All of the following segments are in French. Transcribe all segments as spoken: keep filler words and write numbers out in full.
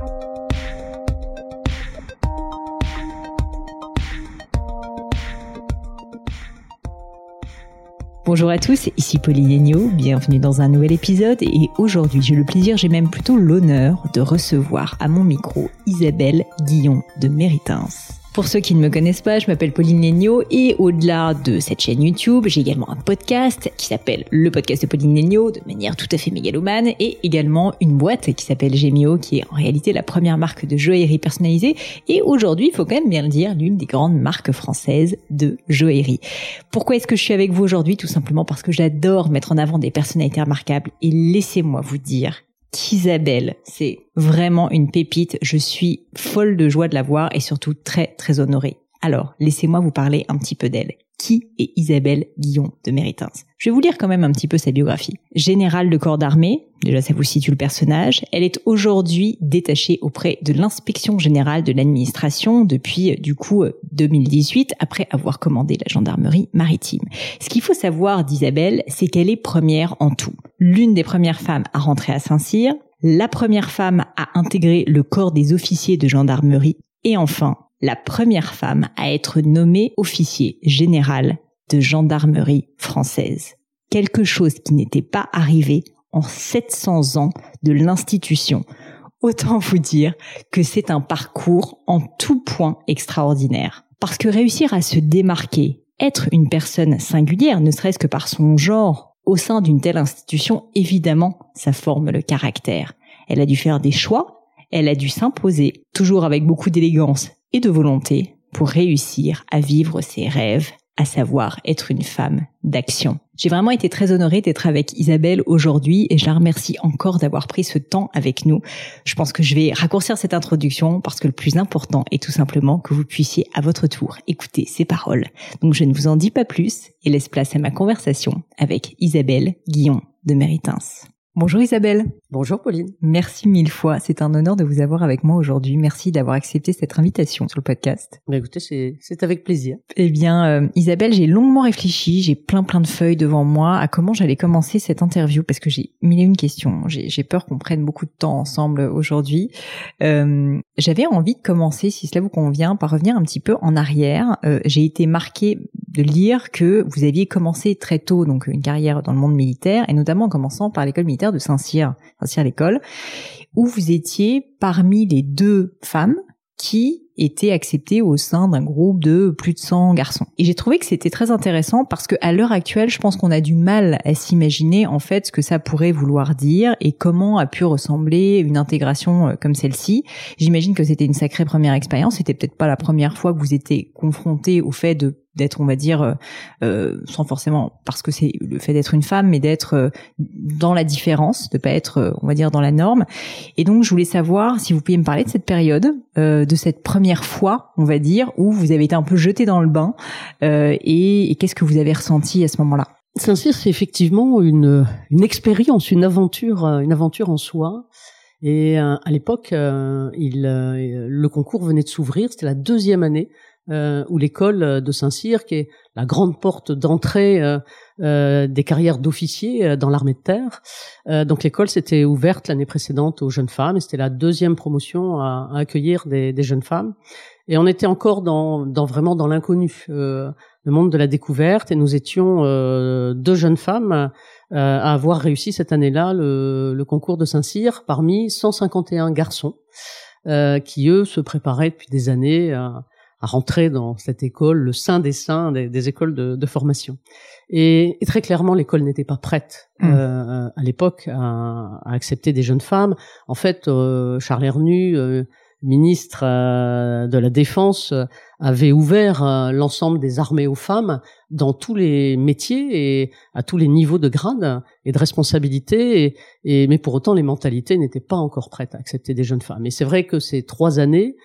Bonjour à tous, ici Pauline Agneau, bienvenue dans un nouvel épisode et aujourd'hui j'ai le plaisir, j'ai même plutôt l'honneur de recevoir à mon micro Isabelle Guillon de Méritens. Pour ceux qui ne me connaissent pas, je m'appelle Pauline Agneau et au-delà de cette chaîne YouTube, j'ai également un podcast qui s'appelle le podcast de Pauline Agneau de manière tout à fait mégalomane et également une boîte qui s'appelle Gemio qui est en réalité la première marque de joaillerie personnalisée et aujourd'hui, il faut quand même bien le dire, l'une des grandes marques françaises de joaillerie. Pourquoi est-ce que je suis avec vous aujourd'hui ? Tout simplement parce que j'adore mettre en avant des personnalités remarquables et laissez-moi vous dire qu'Isabelle, c'est vraiment une pépite. Je suis folle de joie de la voir et surtout très, très honorée. Alors, laissez-moi vous parler un petit peu d'elle. Qui est Isabelle Guillon de Méritens ? Je vais vous lire quand même un petit peu sa biographie. Générale de corps d'armée, déjà ça vous situe le personnage. Elle est aujourd'hui détachée auprès de l'inspection générale de l'administration depuis du coup deux mille dix-huit, après avoir commandé la gendarmerie maritime. Ce qu'il faut savoir d'Isabelle, c'est qu'elle est première en tout. L'une des premières femmes à rentrer à Saint-Cyr, la première femme à intégrer le corps des officiers de gendarmerie et enfin la première femme à être nommée officier général de gendarmerie française. Quelque chose qui n'était pas arrivé en sept cents ans de l'institution. Autant vous dire que c'est un parcours en tout point extraordinaire. Parce que réussir à se démarquer, être une personne singulière, ne serait-ce que par son genre, au sein d'une telle institution, évidemment, ça forme le caractère. Elle a dû faire des choix, elle a dû s'imposer, toujours avec beaucoup d'élégance et de volonté pour réussir à vivre ses rêves, à savoir être une femme d'action. J'ai vraiment été très honorée d'être avec Isabelle aujourd'hui et je la remercie encore d'avoir pris ce temps avec nous. Je pense que je vais raccourcir cette introduction parce que le plus important est tout simplement que vous puissiez à votre tour écouter ses paroles. Donc je ne vous en dis pas plus et laisse place à ma conversation avec Isabelle Guillon de Méritens. Bonjour Isabelle. Bonjour Pauline. Merci mille fois, c'est un honneur de vous avoir avec moi aujourd'hui. Merci d'avoir accepté cette invitation sur le podcast. Bah écoutez, c'est c'est avec plaisir. Eh bien euh, Isabelle, j'ai longuement réfléchi, j'ai plein plein de feuilles devant moi à comment j'allais commencer cette interview parce que j'ai mille et une questions. J'ai j'ai peur qu'on prenne beaucoup de temps ensemble aujourd'hui. Euh, j'avais envie de commencer, si cela vous convient, par revenir un petit peu en arrière. Euh, j'ai été marquée de lire que vous aviez commencé très tôt donc une carrière dans le monde militaire et notamment en commençant par l'école militaire de Saint-Cyr, Saint-Cyr l'école, où vous étiez parmi les deux femmes qui étaient acceptées au sein d'un groupe de plus de cent garçons. Et j'ai trouvé que c'était très intéressant parce que à l'heure actuelle, je pense qu'on a du mal à s'imaginer en fait ce que ça pourrait vouloir dire et comment a pu ressembler une intégration comme celle-ci. J'imagine que c'était une sacrée première expérience. C'était peut-être pas la première fois que vous étiez confronté au fait de d'être, on va dire, euh, sans forcément, parce que c'est le fait d'être une femme, mais d'être euh, dans la différence, de pas être, euh, on va dire, dans la norme. Et donc, je voulais savoir si vous pouviez me parler de cette période, euh, de cette première fois, on va dire, où vous avez été un peu jeté dans le bain, euh, et, et qu'est-ce que vous avez ressenti à ce moment-là ? Saint-Cyr, c'est effectivement une une expérience, une aventure, une aventure en soi. Et euh, à l'époque, euh, il, euh, le concours venait de s'ouvrir. C'était la deuxième année. Euh, où l'école de Saint-Cyr, qui est la grande porte d'entrée euh, euh, des carrières d'officiers euh, dans l'armée de terre. Euh, donc l'école s'était ouverte l'année précédente aux jeunes femmes et c'était la deuxième promotion à, à accueillir des, des jeunes femmes. Et on était encore dans, dans vraiment dans l'inconnu, euh, le monde de la découverte. Et nous étions euh, deux jeunes femmes euh, à avoir réussi cette année-là le, le concours de Saint-Cyr parmi cent cinquante et un garçons euh, qui eux se préparaient depuis des années à à rentrer dans cette école, le sein des saints des, des écoles de, de formation. Et, et très clairement, l'école n'était pas prête mmh. euh, à l'époque à, à accepter des jeunes femmes. En fait, euh, Charles Hernu, euh, ministre euh, de la Défense, euh, avait ouvert euh, l'ensemble des armées aux femmes dans tous les métiers et à tous les niveaux de grade et de responsabilité. Et, et, mais pour autant, les mentalités n'étaient pas encore prêtes à accepter des jeunes femmes. Et c'est vrai que ces trois années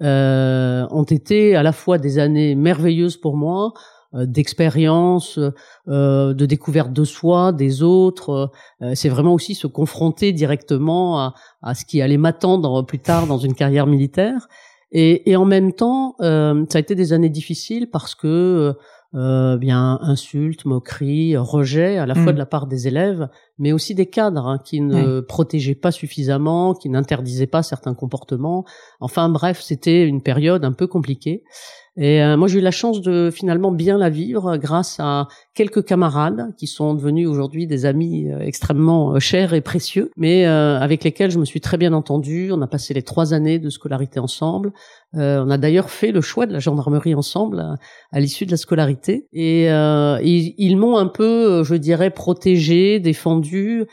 Euh, ont été à la fois des années merveilleuses pour moi, euh, d'expérience, euh, de découverte de soi, des autres. Euh, c'est vraiment aussi se confronter directement à, à ce qui allait m'attendre plus tard dans une carrière militaire. Et, et en même temps, euh, ça a été des années difficiles parce que euh, bien insultes, moqueries, rejets, à la mmh. fois de la part des élèves, mais aussi des cadres hein, qui ne ouais. protégeaient pas suffisamment, qui n'interdisaient pas certains comportements. Enfin bref, c'était une période un peu compliquée. Et euh, moi, j'ai eu la chance de finalement bien la vivre grâce à quelques camarades qui sont devenus aujourd'hui des amis euh, extrêmement euh, chers et précieux, mais euh, avec lesquels je me suis très bien entendue. On a passé les trois années de scolarité ensemble. Euh, on a d'ailleurs fait le choix de la gendarmerie ensemble à, à l'issue de la scolarité. Et euh, ils, ils m'ont un peu, je dirais, protégée, défendue.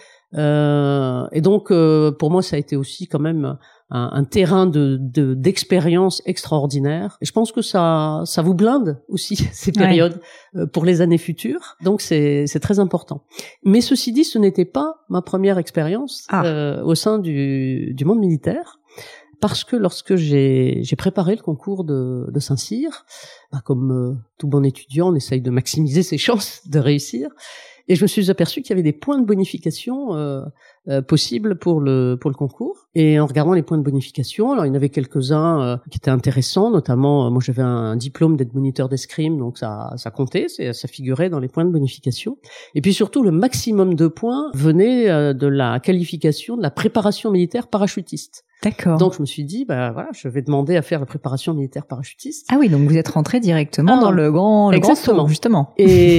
Euh, et donc, euh, pour moi, ça a été aussi quand même un, un terrain de, de d'expérience extraordinaire. Et je pense que ça, ça vous blinde aussi ces périodes ouais. euh, pour les années futures. Donc, c'est, c'est très important. Mais ceci dit, ce n'était pas ma première expérience ah. euh, au sein du, du monde militaire. Parce que lorsque j'ai, j'ai préparé le concours de, de Saint-Cyr, bah comme euh, tout bon étudiant, on essaye de maximiser ses chances de réussir. Et je me suis aperçu qu'il y avait des points de bonification euh, euh, possibles pour le pour le concours. Et en regardant les points de bonification, alors il y en avait quelques-uns euh, qui étaient intéressants, notamment euh, moi j'avais un, un diplôme d'être moniteur d'escrime, donc ça ça comptait, ça figurait dans les points de bonification. Et puis surtout le maximum de points venait euh, de la qualification de la préparation militaire parachutiste. D'accord. Donc je me suis dit, bah voilà, je vais demander à faire la préparation militaire parachutiste. Ah oui, donc vous êtes rentré directement ah, dans le grand, le grand saut, justement.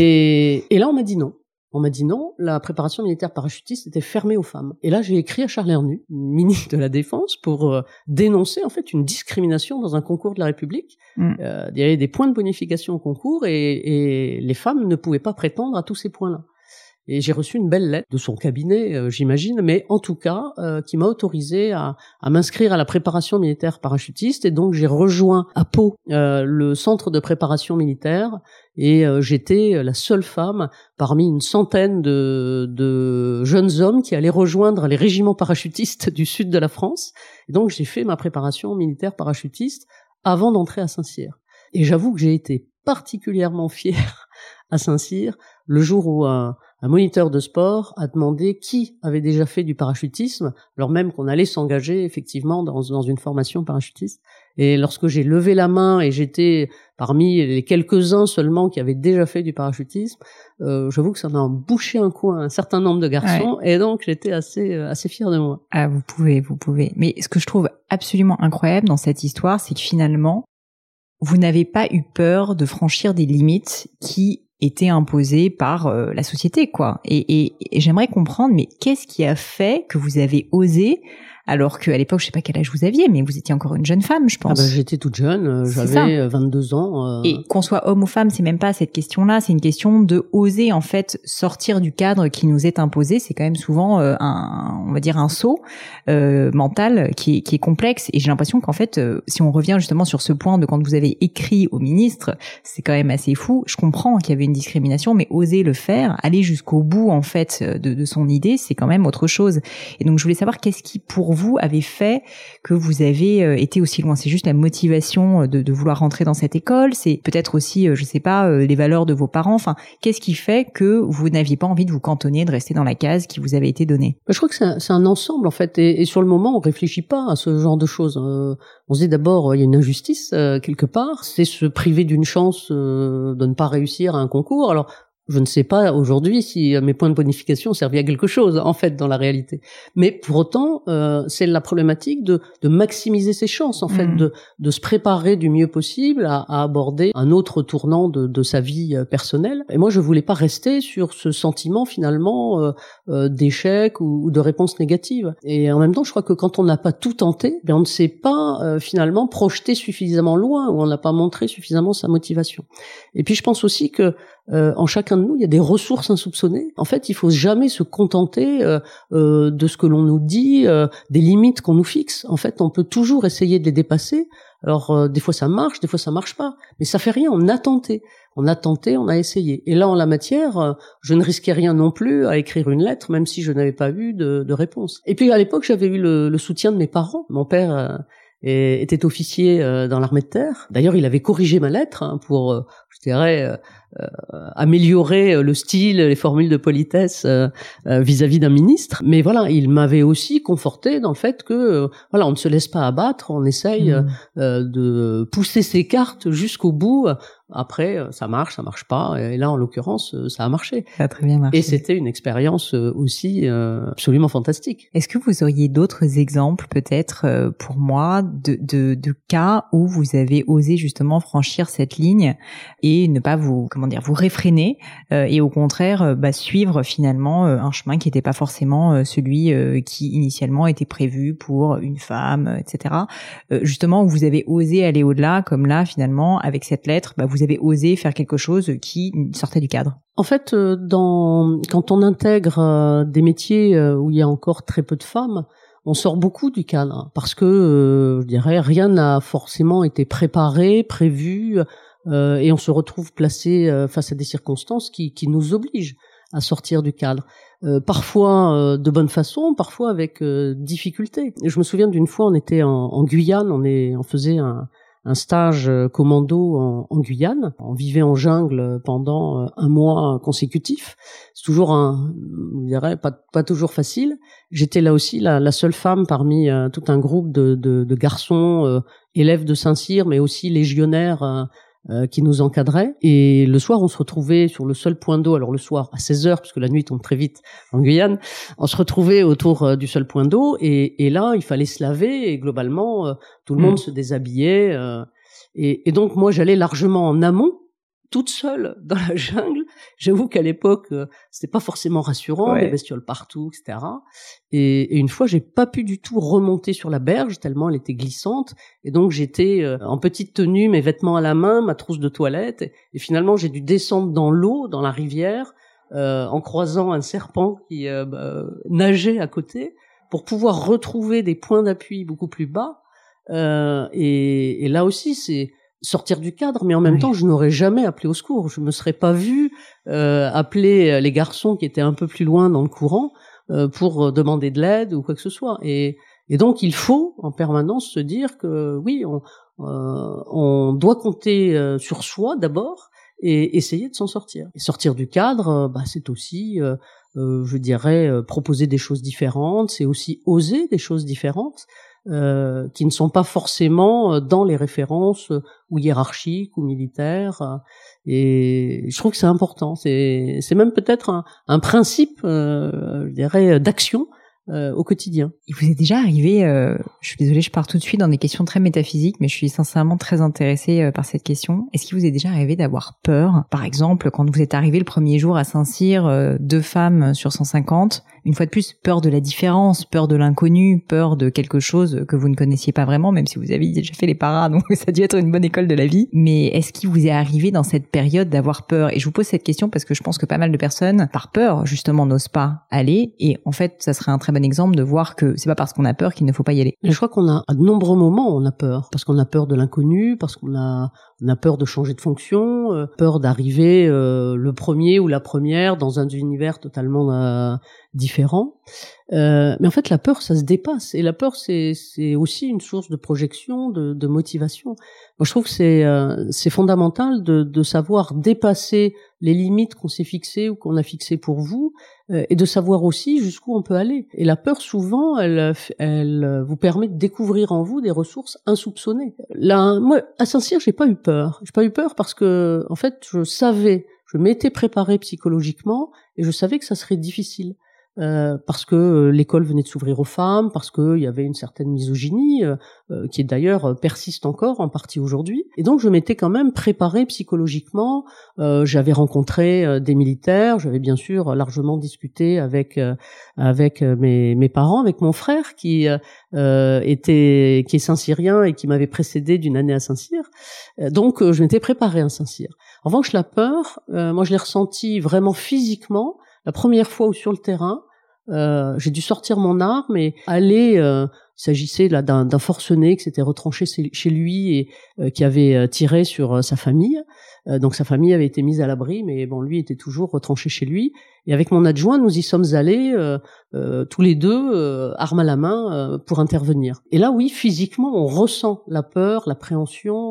Et, et là on m'a dit non. On m'a dit non, la préparation militaire parachutiste était fermée aux femmes. Et là, j'ai écrit à Charles Hernu, ministre de la Défense, pour euh, dénoncer en fait une discrimination dans un concours de la République. Mm. Euh, il y avait des points de bonification au concours et, et les femmes ne pouvaient pas prétendre à tous ces points-là. Et j'ai reçu une belle lettre de son cabinet, euh, j'imagine, mais en tout cas, euh, qui m'a autorisé à, à m'inscrire à la préparation militaire parachutiste. Et donc, j'ai rejoint à Pau euh, le centre de préparation militaire. Et euh, j'étais la seule femme parmi une centaine de, de jeunes hommes qui allaient rejoindre les régiments parachutistes du sud de la France. Et donc, j'ai fait ma préparation militaire parachutiste avant d'entrer à Saint-Cyr. Et j'avoue que j'ai été particulièrement fière à Saint-Cyr le jour où un, un moniteur de sport a demandé qui avait déjà fait du parachutisme, alors même qu'on allait s'engager effectivement dans, dans une formation parachutiste. Et lorsque j'ai levé la main et j'étais parmi les quelques-uns seulement qui avaient déjà fait du parachutisme, euh, j'avoue que ça m'a bouché un coin un certain nombre de garçons ouais. Et donc j'étais assez assez fière de moi. Ah, vous pouvez, vous pouvez. Mais ce que je trouve absolument incroyable dans cette histoire, c'est que finalement, vous n'avez pas eu peur de franchir des limites qui étaient imposées par euh, la société, quoi. Et, et, et j'aimerais comprendre, mais qu'est-ce qui a fait que vous avez osé, alors qu'à l'époque, je sais pas quel âge vous aviez, mais vous étiez encore une jeune femme, je pense. Ah bah, j'étais toute jeune, euh, j'avais vingt-deux ans. Euh... Et qu'on soit homme ou femme, c'est même pas cette question-là, c'est une question de oser en fait sortir du cadre qui nous est imposé. C'est quand même souvent euh, un, on va dire un saut euh, mental qui est, qui est complexe. Et j'ai l'impression qu'en fait, euh, si on revient justement sur ce point de quand vous avez écrit au ministre, c'est quand même assez fou. Je comprends qu'il y avait une discrimination, mais oser le faire, aller jusqu'au bout en fait de, de son idée, c'est quand même autre chose. Et donc je voulais savoir qu'est-ce qui pour vous avez fait que vous avez été aussi loin. C'est juste la motivation de, de vouloir rentrer dans cette école, c'est peut-être aussi, je sais pas, les valeurs de vos parents. Enfin, qu'est-ce qui fait que vous n'aviez pas envie de vous cantonner, de rester dans la case qui vous avait été donnée? Je crois que c'est un, c'est un ensemble en fait, et, et sur le moment, on réfléchit pas à ce genre de choses. Euh, on se dit d'abord, il y a une injustice euh, quelque part, c'est se priver d'une chance euh, de ne pas réussir à un concours. Alors, je ne sais pas aujourd'hui si mes points de bonification servaient à quelque chose, en fait, dans la réalité. Mais pour autant, euh, c'est la problématique de, de maximiser ses chances, en fait, mmh. de, de se préparer du mieux possible à, à aborder un autre tournant de, de sa vie personnelle. Et moi, je voulais pas rester sur ce sentiment, finalement, euh, euh, d'échec ou, ou de réponse négative. Et en même temps, je crois que quand on n'a pas tout tenté, bien, on ne s'est pas, euh, finalement, projeté suffisamment loin, ou on n'a pas montré suffisamment sa motivation. Et puis, je pense aussi que Euh, en chacun de nous, il y a des ressources insoupçonnées. En fait, il faut jamais se contenter euh, euh, de ce que l'on nous dit, euh, des limites qu'on nous fixe. En fait, on peut toujours essayer de les dépasser. Alors, euh, des fois ça marche, des fois ça marche pas, mais ça fait rien. On a tenté, on a tenté, on a essayé. Et là, en la matière, euh, je ne risquais rien non plus à écrire une lettre, même si je n'avais pas eu de, de réponse. Et puis à l'époque, j'avais eu le, le soutien de mes parents. Mon père euh, était officier euh, dans l'armée de terre. D'ailleurs, il avait corrigé ma lettre hein, pour, euh, je dirais, euh, euh, améliorer le style, les formules de politesse euh, euh, vis-à-vis d'un ministre. Mais voilà, il m'avait aussi conforté dans le fait que euh, voilà, on ne se laisse pas abattre, on essaye mmh. euh, de pousser ses cartes jusqu'au bout. Après, ça marche, ça marche pas. Et là, en l'occurrence, ça a marché. Ça a très bien marché. Et c'était une expérience aussi euh, absolument fantastique. Est-ce que vous auriez d'autres exemples, peut-être, euh, pour moi, de, de, de cas où vous avez osé justement franchir cette ligne et ne pas vous, comment dire, vous réfréner euh, et au contraire, euh, bah, suivre finalement euh, un chemin qui n'était pas forcément euh, celui euh, qui initialement était prévu pour une femme, euh, et cetera. Euh, justement, où vous avez osé aller au-delà, comme là, finalement, avec cette lettre, bah, vous avez osé faire quelque chose qui sortait du cadre. En fait, dans, quand on intègre des métiers où il y a encore très peu de femmes, on sort beaucoup du cadre parce que, je dirais, rien n'a forcément été préparé, prévu, euh, et on se retrouve placé face à des circonstances qui, qui nous obligent à sortir du cadre. Euh, parfois euh, de bonne façon, parfois avec euh, difficulté. Et je me souviens d'une fois, on était en, en Guyane, on, est, on faisait un un stage commando en, en Guyane. On vivait en jungle pendant un mois consécutif. C'est toujours un, je dirais, pas, pas toujours facile. J'étais là aussi la, la seule femme parmi euh, tout un groupe de, de, de garçons, euh, élèves de Saint-Cyr, mais aussi légionnaires euh, euh, qui nous encadraient. Et le soir, on se retrouvait sur le seul point d'eau. Alors le soir, à seize heures, parce que la nuit tombe très vite en Guyane, on se retrouvait autour euh, du seul point d'eau. Et, et là, il fallait se laver. Et globalement, euh, tout le monde mmh. se déshabillait. Euh, et, et donc, moi, j'allais largement en amont, toute seule dans la jungle. J'avoue qu'à l'époque, euh, c'était pas forcément rassurant, ouais. Des bestioles partout, et cetera. Et, et une fois, j'ai pas pu du tout remonter sur la berge tellement elle était glissante. Et donc, j'étais euh, en petite tenue, mes vêtements à la main, ma trousse de toilette. Et, et finalement, j'ai dû descendre dans l'eau, dans la rivière, euh, en croisant un serpent qui euh, bah, nageait à côté, pour pouvoir retrouver des points d'appui beaucoup plus bas. Euh, et, et là aussi, c'est sortir du cadre, mais en même oui. temps, je n'aurais jamais appelé au secours. Je me serais pas vue euh, appeler les garçons qui étaient un peu plus loin dans le courant euh, pour demander de l'aide ou quoi que ce soit. Et, et donc, il faut en permanence se dire que oui, on, euh, on doit compter euh, sur soi d'abord et essayer de s'en sortir. Et sortir du cadre, euh, bah, c'est aussi, euh, euh, je dirais, euh, proposer des choses différentes. C'est aussi oser des choses différentes. Euh, qui ne sont pas forcément dans les références ou hiérarchiques ou militaires, et je trouve que c'est important. C'est, c'est même peut-être un, un principe, euh, je dirais, d'action euh, au quotidien. Il vous est déjà arrivé, euh, je suis désolée, je pars tout de suite dans des questions très métaphysiques, mais je suis sincèrement très intéressée euh, par cette question. Est-ce qu'il vous est déjà arrivé d'avoir peur? Par exemple, quand vous êtes arrivé le premier jour à Saint-Cyr, euh, deux femmes sur cent cinquante, une fois de plus, peur de la différence, peur de l'inconnu, peur de quelque chose que vous ne connaissiez pas vraiment, même si vous avez déjà fait les paras, donc ça a dû être une bonne école de la vie. Mais est-ce qu'il vous est arrivé dans cette période d'avoir peur? Et je vous pose cette question parce que je pense que pas mal de personnes, par peur, justement, n'osent pas aller. Et en fait, ça serait un très bon exemple de voir que c'est pas parce qu'on a peur qu'il ne faut pas y aller. Et je crois qu'on a, à de nombreux moments, on a peur. Parce qu'on a peur de l'inconnu, parce qu'on a, on a peur de changer de fonction, euh, peur d'arriver euh, le premier ou la première dans un univers totalement euh, différent. Euh, mais en fait, la peur, ça se dépasse. Et la peur, c'est, c'est aussi une source de projection, de, de motivation. Moi, je trouve que c'est, euh, c'est fondamental de, de savoir dépasser les limites qu'on s'est fixées ou qu'on a fixées pour vous, euh, et de savoir aussi jusqu'où on peut aller. Et la peur, souvent, elle, elle vous permet de découvrir en vous des ressources insoupçonnées. Là, moi, à Saint-Cyr, j'ai pas eu peur. J'ai pas eu peur parce que, en fait, je savais, je m'étais préparée psychologiquement et je savais que ça serait difficile. Euh, parce que euh, l'école venait de s'ouvrir aux femmes, parce qu'il y avait une certaine misogynie euh, euh, qui d'ailleurs euh, persiste encore en partie aujourd'hui. Et donc je m'étais quand même préparée psychologiquement. Euh, j'avais rencontré euh, des militaires, j'avais bien sûr largement discuté avec euh, avec mes mes parents, avec mon frère qui euh, était qui est Saint-Cyrien et qui m'avait précédé d'une année à Saint-Cyr. Euh, donc euh, je m'étais préparée à Saint-Cyr. En revanche, la peur, euh, moi je l'ai ressentie vraiment physiquement. La première fois où sur le terrain, euh, j'ai dû sortir mon arme et aller. Euh, il s'agissait là d'un, d'un forcené qui s'était retranché chez lui et euh, qui avait euh, tiré sur euh, sa famille. Euh, donc sa famille avait été mise à l'abri, mais bon, lui était toujours retranché chez lui. Et avec mon adjoint, nous y sommes allés euh, euh, tous les deux, euh, armes à la main, euh, pour intervenir. Et là, oui, physiquement, on ressent la peur, l'appréhension.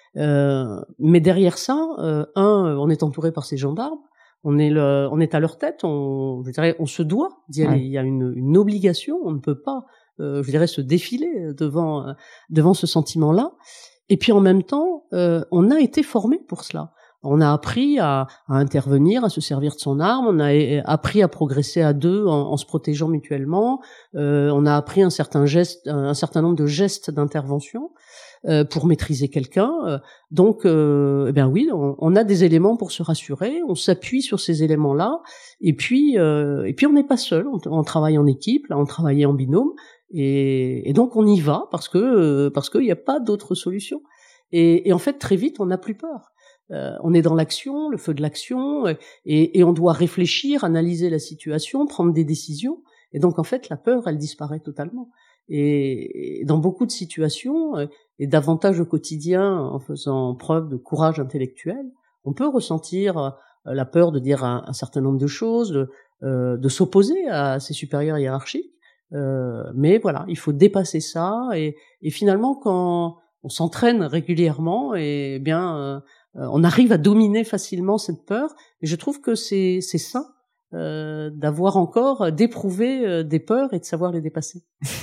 Euh, mais derrière ça, euh, un, on est entouré par ces gendarmes, on est le, on est à leur tête, on, je dirais, on se doit d'y aller. Ouais. Il y a une, une obligation, on ne peut pas, euh, je dirais, se défiler devant, euh, devant ce sentiment-là. Et puis en même temps, euh, on a été formé pour cela. On a appris à, à intervenir, à se servir de son arme. On a appris à progresser à deux en, en se protégeant mutuellement. Euh, on a appris un certain geste, un certain nombre de gestes d'intervention euh, pour maîtriser quelqu'un. Donc, euh, eh bien oui, on, on a des éléments pour se rassurer. On s'appuie sur ces éléments-là. Et puis, euh, et puis on n'est pas seul. On, on travaille en équipe. Là, on travaille en binôme. Et, et donc on y va parce que parce qu'il n'y a pas d'autre solution. Et, et en fait, très vite, on n'a plus peur. Euh, on est dans l'action, le feu de l'action, et, et on doit réfléchir, analyser la situation, prendre des décisions. Et donc, en fait, la peur, elle disparaît totalement. Et, et dans beaucoup de situations, et davantage au quotidien, en faisant preuve de courage intellectuel, on peut ressentir la peur de dire un, un certain nombre de choses, de, euh, de s'opposer à ses supérieurs hiérarchiques. Euh, mais voilà, il faut dépasser ça. Et, et finalement, quand on s'entraîne régulièrement, et bien euh, on arrive à dominer facilement cette peur. Et je trouve que c'est c'est sain euh, d'avoir encore d'éprouver euh, des peurs et de savoir les dépasser.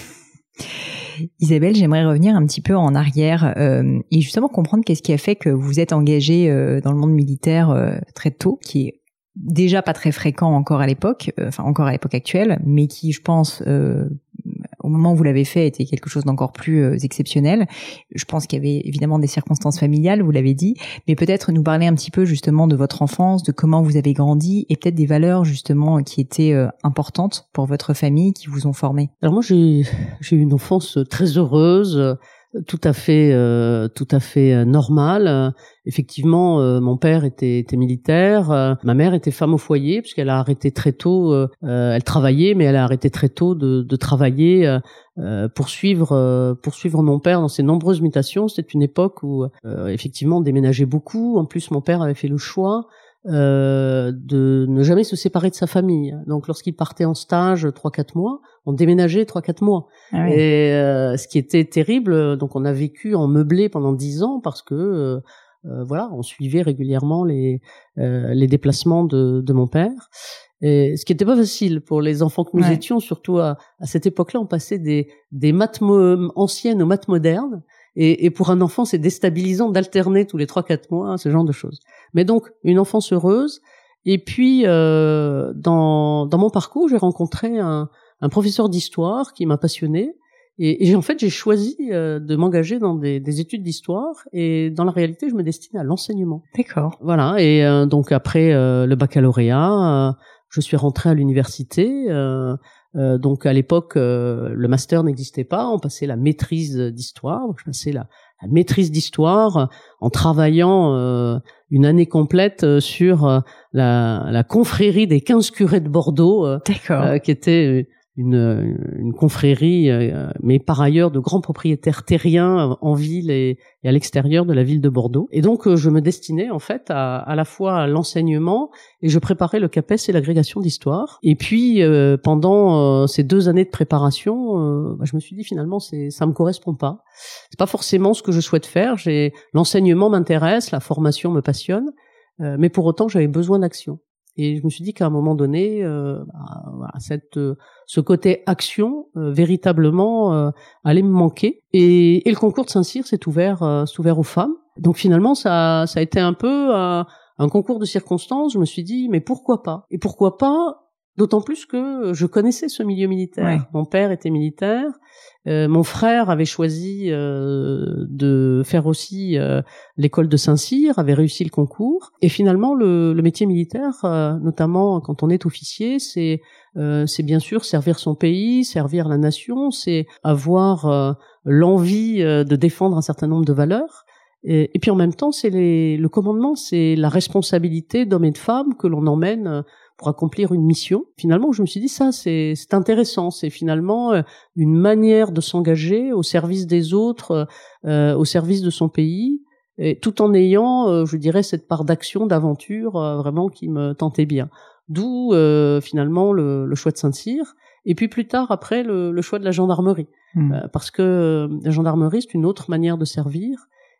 Isabelle, j'aimerais revenir un petit peu en arrière euh, et justement comprendre qu'est-ce qui a fait que vous êtes engagée euh, dans le monde militaire euh, très tôt, qui est déjà pas très fréquent encore à l'époque, euh, enfin encore à l'époque actuelle, mais qui, je pense, euh, au moment où vous l'avez fait, était quelque chose d'encore plus euh, exceptionnel. Je pense qu'il y avait évidemment des circonstances familiales, vous l'avez dit, mais peut-être nous parler un petit peu justement de votre enfance, de comment vous avez grandi, et peut-être des valeurs justement qui étaient euh, importantes pour votre famille, qui vous ont formé. Alors moi, j'ai j'ai eu une enfance très heureuse, tout à fait euh, tout à fait euh, normale. Euh, effectivement, euh, mon père était, était militaire, euh, ma mère était femme au foyer puisqu'elle a arrêté très tôt. Euh, euh, elle travaillait, mais elle a arrêté très tôt de, de travailler euh, pour suivre euh, pour suivre mon père dans ses nombreuses mutations. C'était une époque où euh, effectivement on déménageait beaucoup. En plus, mon père avait fait le choix Euh, de ne jamais se séparer de sa famille. Donc, lorsqu'il partait en stage trois quatre mois, on déménageait trois quatre mois. Ah oui. Et euh, ce qui était terrible, donc on a vécu en meublé pendant dix ans parce que euh, euh, voilà, on suivait régulièrement les euh, les déplacements de, de mon père. Et ce qui était pas facile pour les enfants que nous ouais. étions, surtout à, à cette époque-là, on passait des des maths mo- anciennes aux maths modernes. Et, et pour un enfant, c'est déstabilisant d'alterner tous les trois quatre mois, hein, ce genre de choses. Mais donc, une enfance heureuse. Et puis, euh, dans, dans mon parcours, j'ai rencontré un, un professeur d'histoire qui m'a passionné. Et, et en fait, j'ai choisi euh, de m'engager dans des, des études d'histoire. Et dans la réalité, je me destinais à l'enseignement. D'accord. Voilà. Et euh, donc, après euh, le baccalauréat, euh, je suis rentrée à l'université. Euh, Euh, donc à l'époque, euh, le master n'existait pas. On passait la maîtrise d'histoire. Donc, je passais la, la maîtrise d'histoire en travaillant euh, une année complète sur euh, la, la confrérie des quinze curés de Bordeaux, euh, euh, qui était une, une confrérie, euh, mais par ailleurs de grands propriétaires terriens en ville et, et à l'extérieur de la ville de Bordeaux. Et donc, euh, je me destinais en fait à, à la fois à l'enseignement et je préparais le CAPES et l'agrégation d'histoire. Et puis, euh, pendant euh, ces deux années de préparation, euh, bah, je me suis dit finalement, c'est, ça me correspond pas. C'est pas forcément ce que je souhaite faire. J'ai, l'enseignement m'intéresse, la formation me passionne, euh, mais pour autant, j'avais besoin d'action. Et je me suis dit qu'à un moment donné, euh, bah, cette, euh, ce côté action euh, véritablement euh, allait me manquer. Et, et le concours de Saint-Cyr s'est ouvert, euh, s'est ouvert aux femmes. Donc finalement, ça, ça a été un peu euh, un concours de circonstances. Je me suis dit, mais pourquoi pas ? Et pourquoi pas ? D'autant plus que je connaissais ce milieu militaire. Ouais. Mon père était militaire. Euh, mon frère avait choisi euh, de faire aussi euh, l'école de Saint-Cyr, avait réussi le concours. Et finalement, le, le métier militaire, euh, notamment quand on est officier, c'est euh, c'est bien sûr servir son pays, servir la nation, c'est avoir euh, l'envie euh, de défendre un certain nombre de valeurs. Et, et puis en même temps, c'est les, le commandement, c'est la responsabilité d'hommes et de femmes que l'on emmène euh, pour accomplir une mission. Finalement, je me suis dit, ça, c'est, c'est intéressant. C'est finalement euh, une manière de s'engager au service des autres, euh, au service de son pays, et tout en ayant, euh, je dirais, cette part d'action, d'aventure, euh, vraiment qui me tentait bien. D'où, euh, finalement, le, le choix de Saint-Cyr. Et puis plus tard, après, le, le choix de la gendarmerie. Mmh. Euh, parce que euh, la gendarmerie, c'est une autre manière de servir.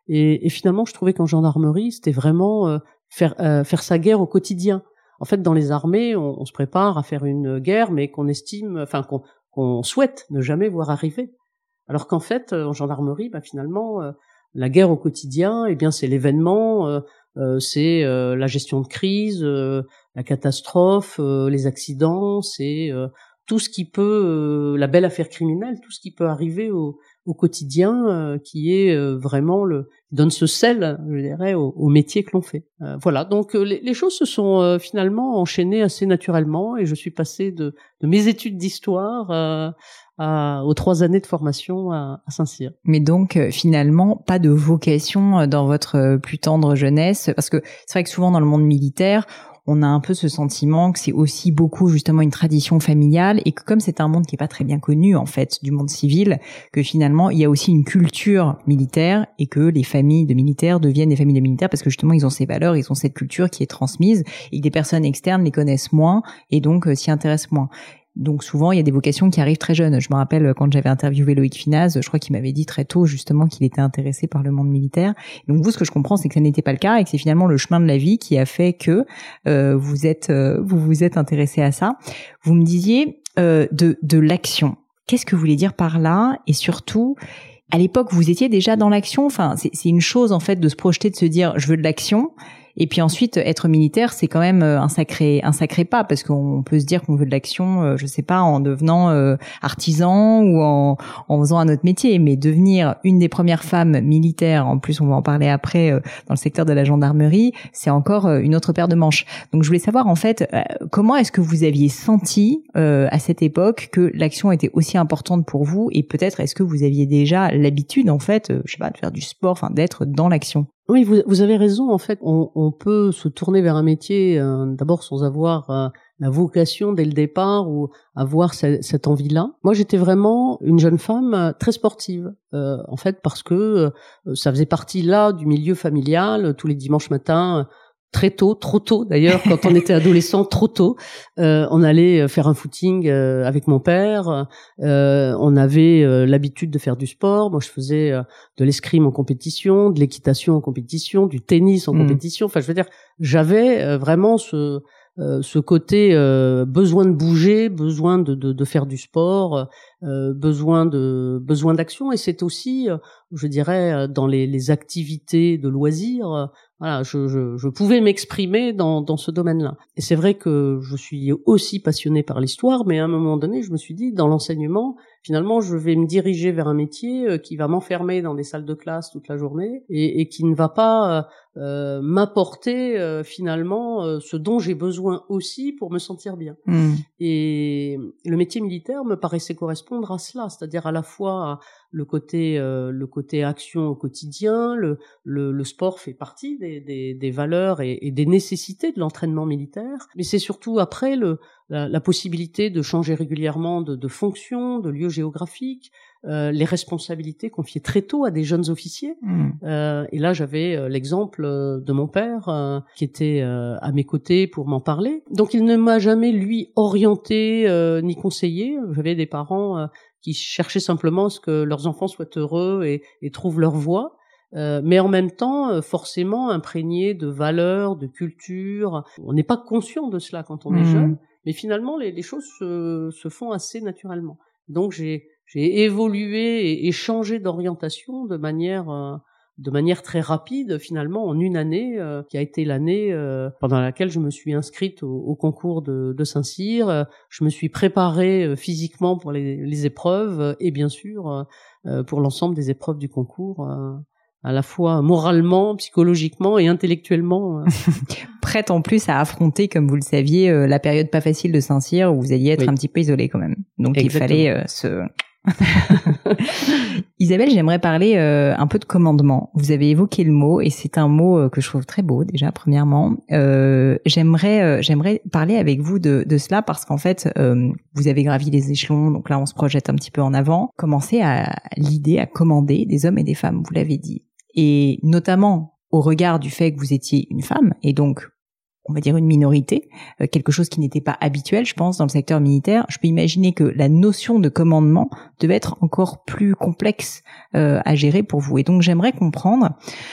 Et, et finalement, je trouvais qu'en gendarmerie, c'était vraiment euh, faire euh, faire sa guerre au quotidien. En fait, dans les armées, on, on se prépare à faire une guerre, mais qu'on estime, enfin qu'on, qu'on souhaite ne jamais voir arriver. Alors qu'en fait, en gendarmerie, bah, finalement, euh, la guerre au quotidien, eh bien, c'est l'événement, euh, euh, c'est euh, la gestion de crise, euh, la catastrophe, euh, les accidents, c'est euh, tout ce qui peut, euh, la belle affaire criminelle, tout ce qui peut arriver au, au quotidien, euh, qui est euh, vraiment le donne ce sel, je dirais, au, au métier que l'on fait. Euh, voilà, donc euh, les, les choses se sont euh, finalement enchaînées assez naturellement, et je suis passée de, de mes études d'histoire euh, à, aux trois années de formation à, à Saint-Cyr. Mais donc euh, finalement pas de vocation dans votre euh, plus tendre jeunesse, parce que c'est vrai que souvent dans le monde militaire, on a un peu ce sentiment que c'est aussi beaucoup justement une tradition familiale, et que comme c'est un monde qui est pas très bien connu en fait du monde civil, que finalement il y a aussi une culture militaire, et que les familles de militaires deviennent des familles de militaires parce que justement ils ont ces valeurs, ils ont cette culture qui est transmise, et que des personnes externes les connaissent moins et donc euh, s'y intéressent moins. Donc souvent, il y a des vocations qui arrivent très jeunes. Je me rappelle quand j'avais interviewé Loïc Finaz, je crois qu'il m'avait dit très tôt justement qu'il était intéressé par le monde militaire. Donc vous, ce que je comprends, c'est que ça n'était pas le cas, et que c'est finalement le chemin de la vie qui a fait que euh, vous êtes euh, vous vous êtes intéressé à ça. Vous me disiez euh, de de l'action. Qu'est-ce que vous voulez dire par là? Et surtout, à l'époque, vous étiez déjà dans l'action. Enfin, c'est, c'est une chose en fait de se projeter, de se dire je veux de l'action. Et puis ensuite, être militaire, c'est quand même un sacré, un sacré pas, parce qu'on peut se dire qu'on veut de l'action, je sais pas, en devenant euh, artisan ou en, en faisant un autre métier. Mais devenir une des premières femmes militaires, en plus on va en parler après, euh, dans le secteur de la gendarmerie, c'est encore euh, une autre paire de manches. Donc je voulais savoir en fait, euh, comment est-ce que vous aviez senti euh, à cette époque que l'action était aussi importante pour vous, et peut-être est-ce que vous aviez déjà l'habitude en fait, euh, je sais pas, de faire du sport, enfin d'être dans l'action? Oui, vous, vous avez raison. En fait, on, on peut se tourner vers un métier euh, d'abord sans avoir euh, la vocation dès le départ ou avoir ce, cette envie-là. Moi, j'étais vraiment une jeune femme euh, très sportive, euh, en fait, parce que euh, ça faisait partie là du milieu familial. Tous les dimanches matins, euh, très tôt, trop tôt d'ailleurs, quand on était adolescent, trop tôt, euh, on allait faire un footing euh, avec mon père. Euh, on avait euh, l'habitude de faire du sport. Moi, je faisais euh, de l'escrime en compétition, de l'équitation en compétition, du tennis en mmh. compétition. Enfin, je veux dire, j'avais euh, vraiment ce euh, ce côté euh, besoin de bouger, besoin de de, de faire du sport, euh, besoin de besoin d'action. Et c'est aussi, euh, je dirais, dans les, les activités de loisirs. Euh, Voilà, je, je, je pouvais m'exprimer dans, dans ce domaine-là. Et c'est vrai que je suis aussi passionnée par l'histoire, mais à un moment donné, je me suis dit, dans l'enseignement, finalement, je vais me diriger vers un métier qui va m'enfermer dans des salles de classe toute la journée et, et qui ne va pas euh, m'apporter euh, finalement euh, ce dont j'ai besoin aussi pour me sentir bien. Mmh. Et le métier militaire me paraissait correspondre à cela, c'est-à-dire à la fois le côté euh, le côté action au quotidien, le le, le sport fait partie des des, des valeurs et, et des nécessités de l'entraînement militaire, mais c'est surtout après le la, la possibilité de changer régulièrement de, de fonction, de lieu géographique, euh, les responsabilités confiées très tôt à des jeunes officiers. Mmh. Euh, et là, j'avais euh, l'exemple de mon père euh, qui était euh, à mes côtés pour m'en parler. Donc, il ne m'a jamais, lui, orienté euh, ni conseillé. J'avais des parents euh, qui cherchaient simplement à ce que leurs enfants soient heureux et, et trouvent leur voie. Euh, mais en même temps, euh, forcément imprégnés de valeurs, de culture. On n'est pas conscient de cela quand on mmh. est jeune, mais finalement, les, les choses se, se font assez naturellement. Donc, j'ai, j'ai évolué et, et changé d'orientation de manière, euh, de manière très rapide, finalement, en une année, euh, qui a été l'année euh, pendant laquelle je me suis inscrite au, au concours de, de Saint-Cyr. Euh, je me suis préparée euh, physiquement pour les, les épreuves euh, et bien sûr euh, pour l'ensemble des épreuves du concours. Euh, à la fois moralement, psychologiquement et intellectuellement. Prête en plus à affronter, comme vous le saviez, euh, la période pas facile de Saint-Cyr où vous alliez être oui. un petit peu isolé quand même. Donc Exactement. Il fallait euh, se... Isabelle, j'aimerais parler euh, un peu de commandement. Vous avez évoqué le mot et c'est un mot euh, que je trouve très beau déjà premièrement. Euh, j'aimerais euh, j'aimerais parler avec vous de, de cela parce qu'en fait euh, vous avez gravi les échelons, donc là on se projette un petit peu en avant. Commencez à l'idée à commander des hommes et des femmes, vous l'avez dit, et notamment au regard du fait que vous étiez une femme et donc on va dire une minorité, euh, quelque chose qui n'était pas habituel, je pense, dans le secteur militaire. Je peux imaginer que la notion de commandement devait être encore plus complexe euh, à gérer pour vous. Et donc, j'aimerais comprendre,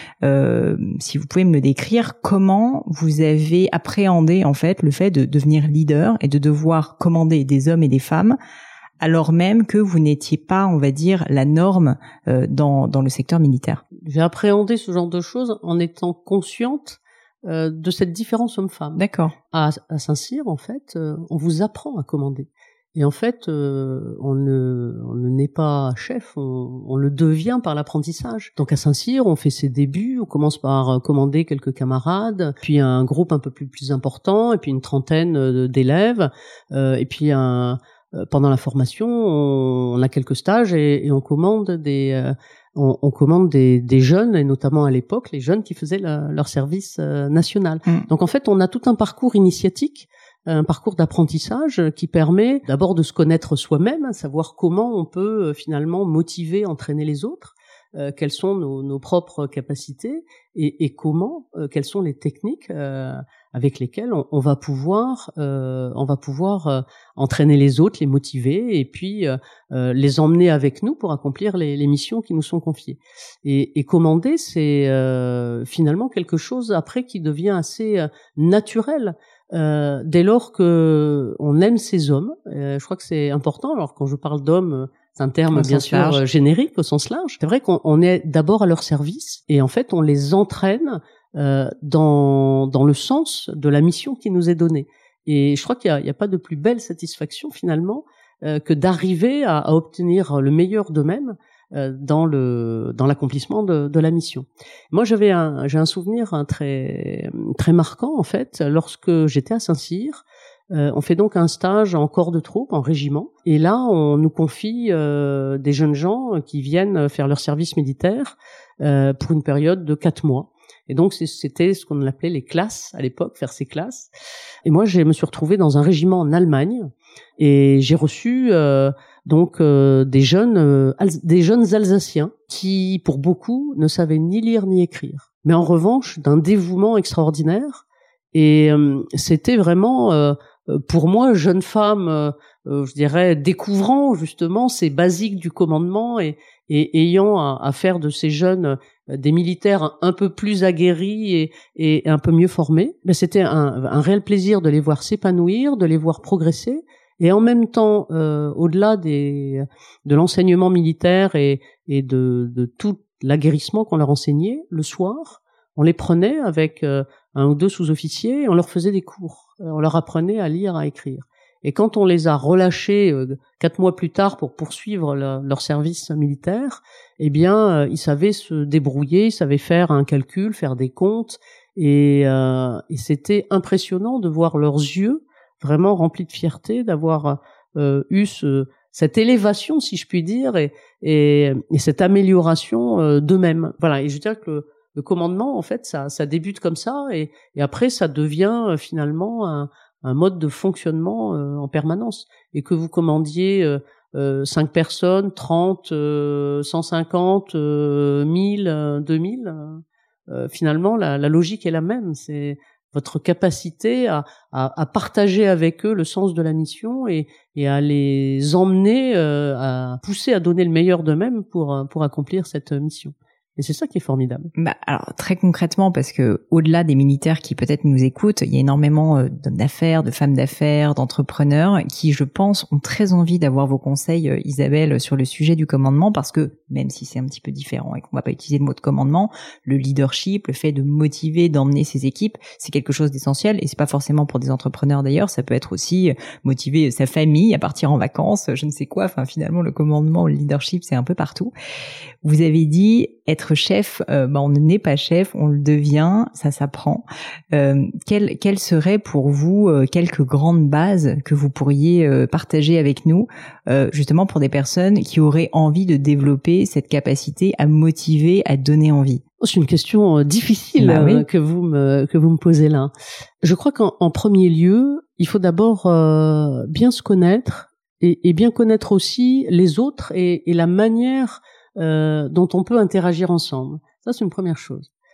euh, si vous pouvez me décrire, comment vous avez appréhendé en fait le fait de devenir leader et de devoir commander des hommes et des femmes, alors même que vous n'étiez pas, on va dire, la norme euh, dans dans le secteur militaire. J'ai appréhendé ce genre de choses en étant consciente euh, de cette différence homme-femme. D'accord. À, à Saint-Cyr, en fait, euh, on vous apprend à commander. Et en fait, euh, on ne on ne naît pas chef, on, on le devient par l'apprentissage. Donc à Saint-Cyr, on fait ses débuts, on commence par commander quelques camarades, puis un groupe un peu plus plus important, et puis une trentaine d'élèves, euh, et puis un pendant la formation, on, on a quelques stages et, et on commande des euh, on, on commande des, des jeunes, et notamment à l'époque les jeunes qui faisaient la, leur service euh, national. Mmh. Donc en fait, on a tout un parcours initiatique, un parcours d'apprentissage qui permet d'abord de se connaître soi-même, savoir comment on peut euh, finalement motiver, entraîner les autres, euh, quelles sont nos, nos propres capacités et, et comment, euh, quelles sont les techniques euh, avec lesquelles on, on va pouvoir, euh, on va pouvoir euh, entraîner les autres, les motiver et puis euh, euh, les emmener avec nous pour accomplir les, les missions qui nous sont confiées. Et, et commander, c'est euh, finalement quelque chose après qui devient assez euh, naturel. Euh, dès lors que on aime ces hommes, euh, je crois que c'est important. Alors quand je parle d'hommes, c'est un terme bien sûr large. Générique au sens large. C'est vrai qu'on on est d'abord à leur service et en fait on les entraîne euh, dans dans le sens de la mission qui nous est donnée. Et je crois qu'il y a, il y a pas de plus belle satisfaction finalement euh, que d'arriver à, à obtenir le meilleur d'eux-mêmes dans le dans l'accomplissement de, de la mission. Moi, j'avais un j'ai un souvenir un très très marquant en fait lorsque j'étais à Saint-Cyr. Euh, on fait donc un stage en corps de troupe, en régiment, et là on nous confie euh, des jeunes gens qui viennent faire leur service militaire euh, pour une période de quatre mois. Et donc c'était ce qu'on appelait les classes à l'époque, faire ces classes. Et moi, je me suis retrouvé dans un régiment en Allemagne et j'ai reçu euh, donc euh, des jeunes euh, Al- des jeunes Alsaciens qui, pour beaucoup, ne savaient ni lire ni écrire, mais en revanche d'un dévouement extraordinaire. Et euh, c'était vraiment euh, pour moi, jeune femme, euh, euh, je dirais découvrant justement ces basiques du commandement et, et ayant à, à faire de ces jeunes euh, des militaires un peu plus aguerris et, et un peu mieux formés. Mais c'était un, un réel plaisir de les voir s'épanouir, de les voir progresser. Et en même temps, euh, au-delà des, de l'enseignement militaire et, et de, de tout l'aguerrissement qu'on leur enseignait, le soir, on les prenait avec euh, un ou deux sous-officiers et on leur faisait des cours. On leur apprenait à lire, à écrire. Et quand on les a relâchés euh, quatre mois plus tard pour poursuivre le, leur service militaire, eh bien, euh, ils savaient se débrouiller, ils savaient faire un calcul, faire des comptes. Et, euh, et c'était impressionnant de voir leurs yeux vraiment rempli de fierté d'avoir euh, eu ce, cette élévation, si je puis dire, et, et, et cette amélioration euh, d'eux-mêmes. Voilà. Et je veux dire que le, le commandement, en fait, ça, ça débute comme ça, et, et après, ça devient euh, finalement un, un mode de fonctionnement euh, en permanence. Et que vous commandiez euh, euh, cinq personnes, trente, euh, cent cinquante, euh, mille, euh, deux mille, euh, finalement, la, la logique est la même. C'est votre capacité à, à, à partager avec eux le sens de la mission et, et à les emmener, euh, à pousser à donner le meilleur d'eux-mêmes pour, pour accomplir cette mission. Et c'est ça qui est formidable. Bah, alors très concrètement, parce que au-delà des militaires qui peut-être nous écoutent, il y a énormément euh, d'hommes d'affaires, de femmes d'affaires, d'entrepreneurs qui, je pense, ont très envie d'avoir vos conseils, euh, Isabelle, sur le sujet du commandement, parce que même si c'est un petit peu différent et qu'on va pas utiliser le mot de commandement, le leadership, le fait de motiver, d'emmener ses équipes, c'est quelque chose d'essentiel. Et c'est pas forcément pour des entrepreneurs d'ailleurs, ça peut être aussi motiver sa famille à partir en vacances, je ne sais quoi. Enfin, finalement, le commandement, le leadership, c'est un peu partout. Vous avez dit être chef, euh, bah on n'est pas chef, on le devient, ça s'apprend. Euh, quelles quelles seraient pour vous euh, quelques grandes bases que vous pourriez euh, partager avec nous, euh, justement pour des personnes qui auraient envie de développer cette capacité à motiver, à donner envie? C'est une question euh, difficile bah oui. euh, que vous me que vous me posez là. Je crois qu'en en premier lieu, il faut d'abord euh, bien se connaître et, et bien connaître aussi les autres et, et la manière Euh, dont on peut interagir ensemble. Ça, c'est une première chose.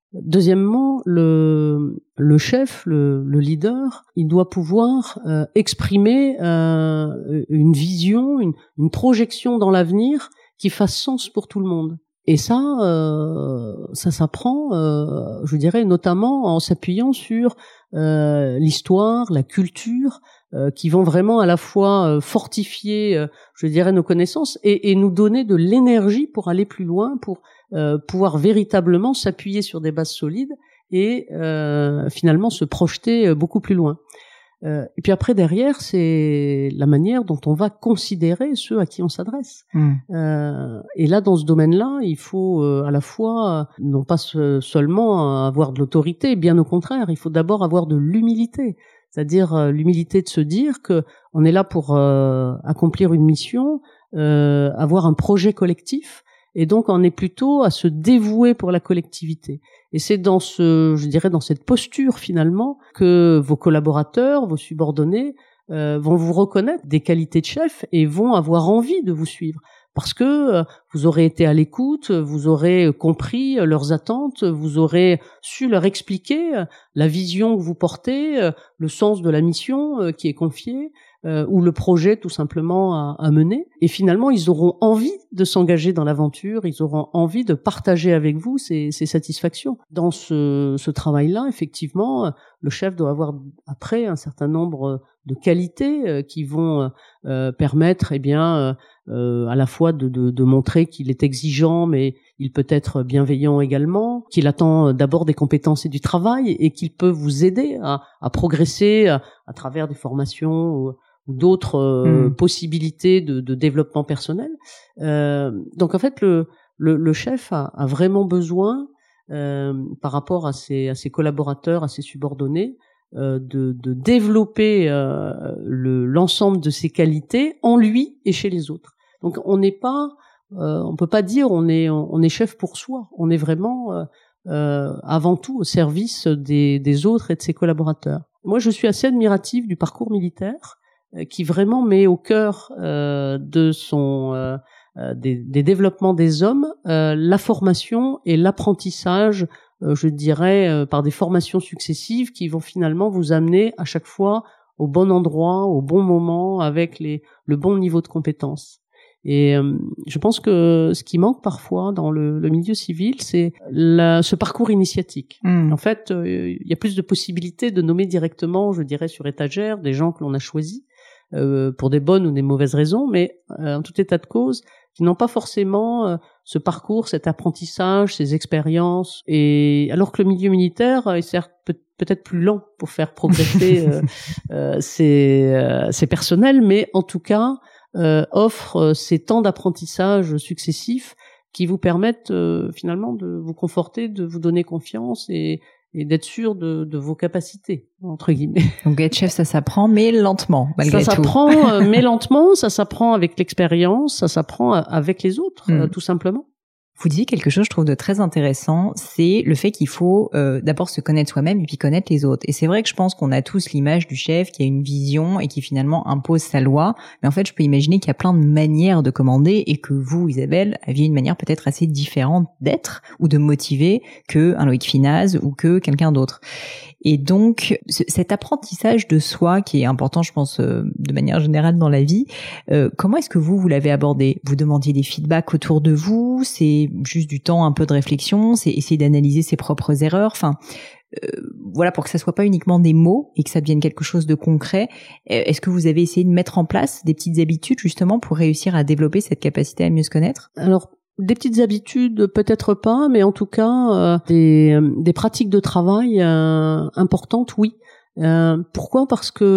Deuxièmement, le, le chef, le, le leader, il doit pouvoir euh, exprimer euh, une vision, une, une projection dans l'avenir qui fasse sens pour tout le monde. Et ça, euh, ça s'apprend, euh, je dirais, notamment en s'appuyant sur euh, l'histoire, la culture, euh, qui vont vraiment à la fois euh, fortifier, euh, je dirais, nos connaissances et, et nous donner de l'énergie pour aller plus loin, pour euh, pouvoir véritablement s'appuyer sur des bases solides et euh, finalement se projeter beaucoup plus loin. Euh, et puis après, derrière, c'est la manière dont on va considérer ceux à qui on s'adresse. Mmh. Euh, et là, dans ce domaine-là, il faut euh, à la fois, non pas se, seulement avoir de l'autorité, bien au contraire, il faut d'abord avoir de l'humilité. C'est-à-dire euh, l'humilité de se dire que on est là pour euh, accomplir une mission, euh, avoir un projet collectif, et donc on est plutôt à se dévouer pour la collectivité. Et c'est dans ce, je dirais, dans cette posture finalement que vos collaborateurs, vos subordonnés euh, vont vous reconnaître des qualités de chef et vont avoir envie de vous suivre. Parce que euh, vous aurez été à l'écoute, vous aurez compris euh, leurs attentes, vous aurez su leur expliquer euh, la vision que vous portez, euh, le sens de la mission euh, qui est confiée, euh, ou le projet tout simplement à, à mener. Et finalement, ils auront envie de s'engager dans l'aventure, ils auront envie de partager avec vous ces, ces satisfactions. Dans ce, ce travail-là, effectivement, le chef doit avoir après un certain nombre de qualités euh, qui vont euh, permettre, eh bien, euh, Euh, à la fois de, de, de montrer qu'il est exigeant, mais il peut être bienveillant également, qu'il attend d'abord des compétences et du travail, et qu'il peut vous aider à, à progresser à, à travers des formations ou, ou d'autres euh, mmh. possibilités de, de développement personnel. Euh, donc en fait, le, le, le chef a, a vraiment besoin, euh, par rapport à ses, à ses collaborateurs, à ses subordonnés, Euh, de, de développer euh, le, l'ensemble de ses qualités en lui et chez les autres. Donc on n'est pas, euh, on peut pas dire on est on est chef pour soi. On est vraiment euh, euh, avant tout au service des, des autres et de ses collaborateurs. Moi, je suis assez admirative du parcours militaire euh, qui vraiment met au cœur euh, de son euh, euh, des, des développements des hommes euh, la formation et l'apprentissage. Euh, je dirais, euh, par des formations successives qui vont finalement vous amener à chaque fois au bon endroit, au bon moment, avec les, le bon niveau de compétence. Et euh, je pense que ce qui manque parfois dans le, le milieu civil, c'est la, ce parcours initiatique. Mmh. En fait, euh, il y a plus de possibilités de nommer directement, je dirais, sur étagère, des gens que l'on a choisis, euh, pour des bonnes ou des mauvaises raisons, mais euh, en tout état de cause, qui n'ont pas forcément euh, ce parcours, cet apprentissage, ces expériences. Et alors que le milieu militaire est certes peut- peut-être plus lent pour faire progresser euh, euh, ses, euh, ses personnels, mais en tout cas euh, offre ces temps d'apprentissage successifs qui vous permettent euh, finalement de vous conforter, de vous donner confiance et et d'être sûr de, de vos capacités, entre guillemets. Donc être chef, ça s'apprend, mais lentement, malgré ça tout. Ça s'apprend, euh, mais lentement, ça s'apprend avec l'expérience, ça s'apprend avec les autres, mmh. euh, tout simplement. Vous disiez quelque chose, je trouve, de très intéressant, c'est le fait qu'il faut euh, d'abord se connaître soi-même et puis connaître les autres. Et c'est vrai que je pense qu'on a tous l'image du chef qui a une vision et qui finalement impose sa loi. Mais en fait, je peux imaginer qu'il y a plein de manières de commander et que vous, Isabelle, aviez une manière peut-être assez différente d'être ou de motiver qu'un Loïc Finaz ou que quelqu'un d'autre. Et donc, ce, cet apprentissage de soi qui est important, je pense, euh, de manière générale dans la vie, euh, comment est-ce que vous, vous l'avez abordé ? Vous demandiez des feedbacks autour de vous ? C'est juste du temps, un peu de réflexion ? C'est essayer d'analyser ses propres erreurs ? Enfin, euh, voilà, pour que ça soit pas uniquement des mots et que ça devienne quelque chose de concret. Est-ce que vous avez essayé de mettre en place des petites habitudes justement pour réussir à développer cette capacité à mieux se connaître ? Alors, des petites habitudes, peut-être pas, mais en tout cas, euh, des, des pratiques de travail euh, importantes, oui. Euh, pourquoi ? Parce que,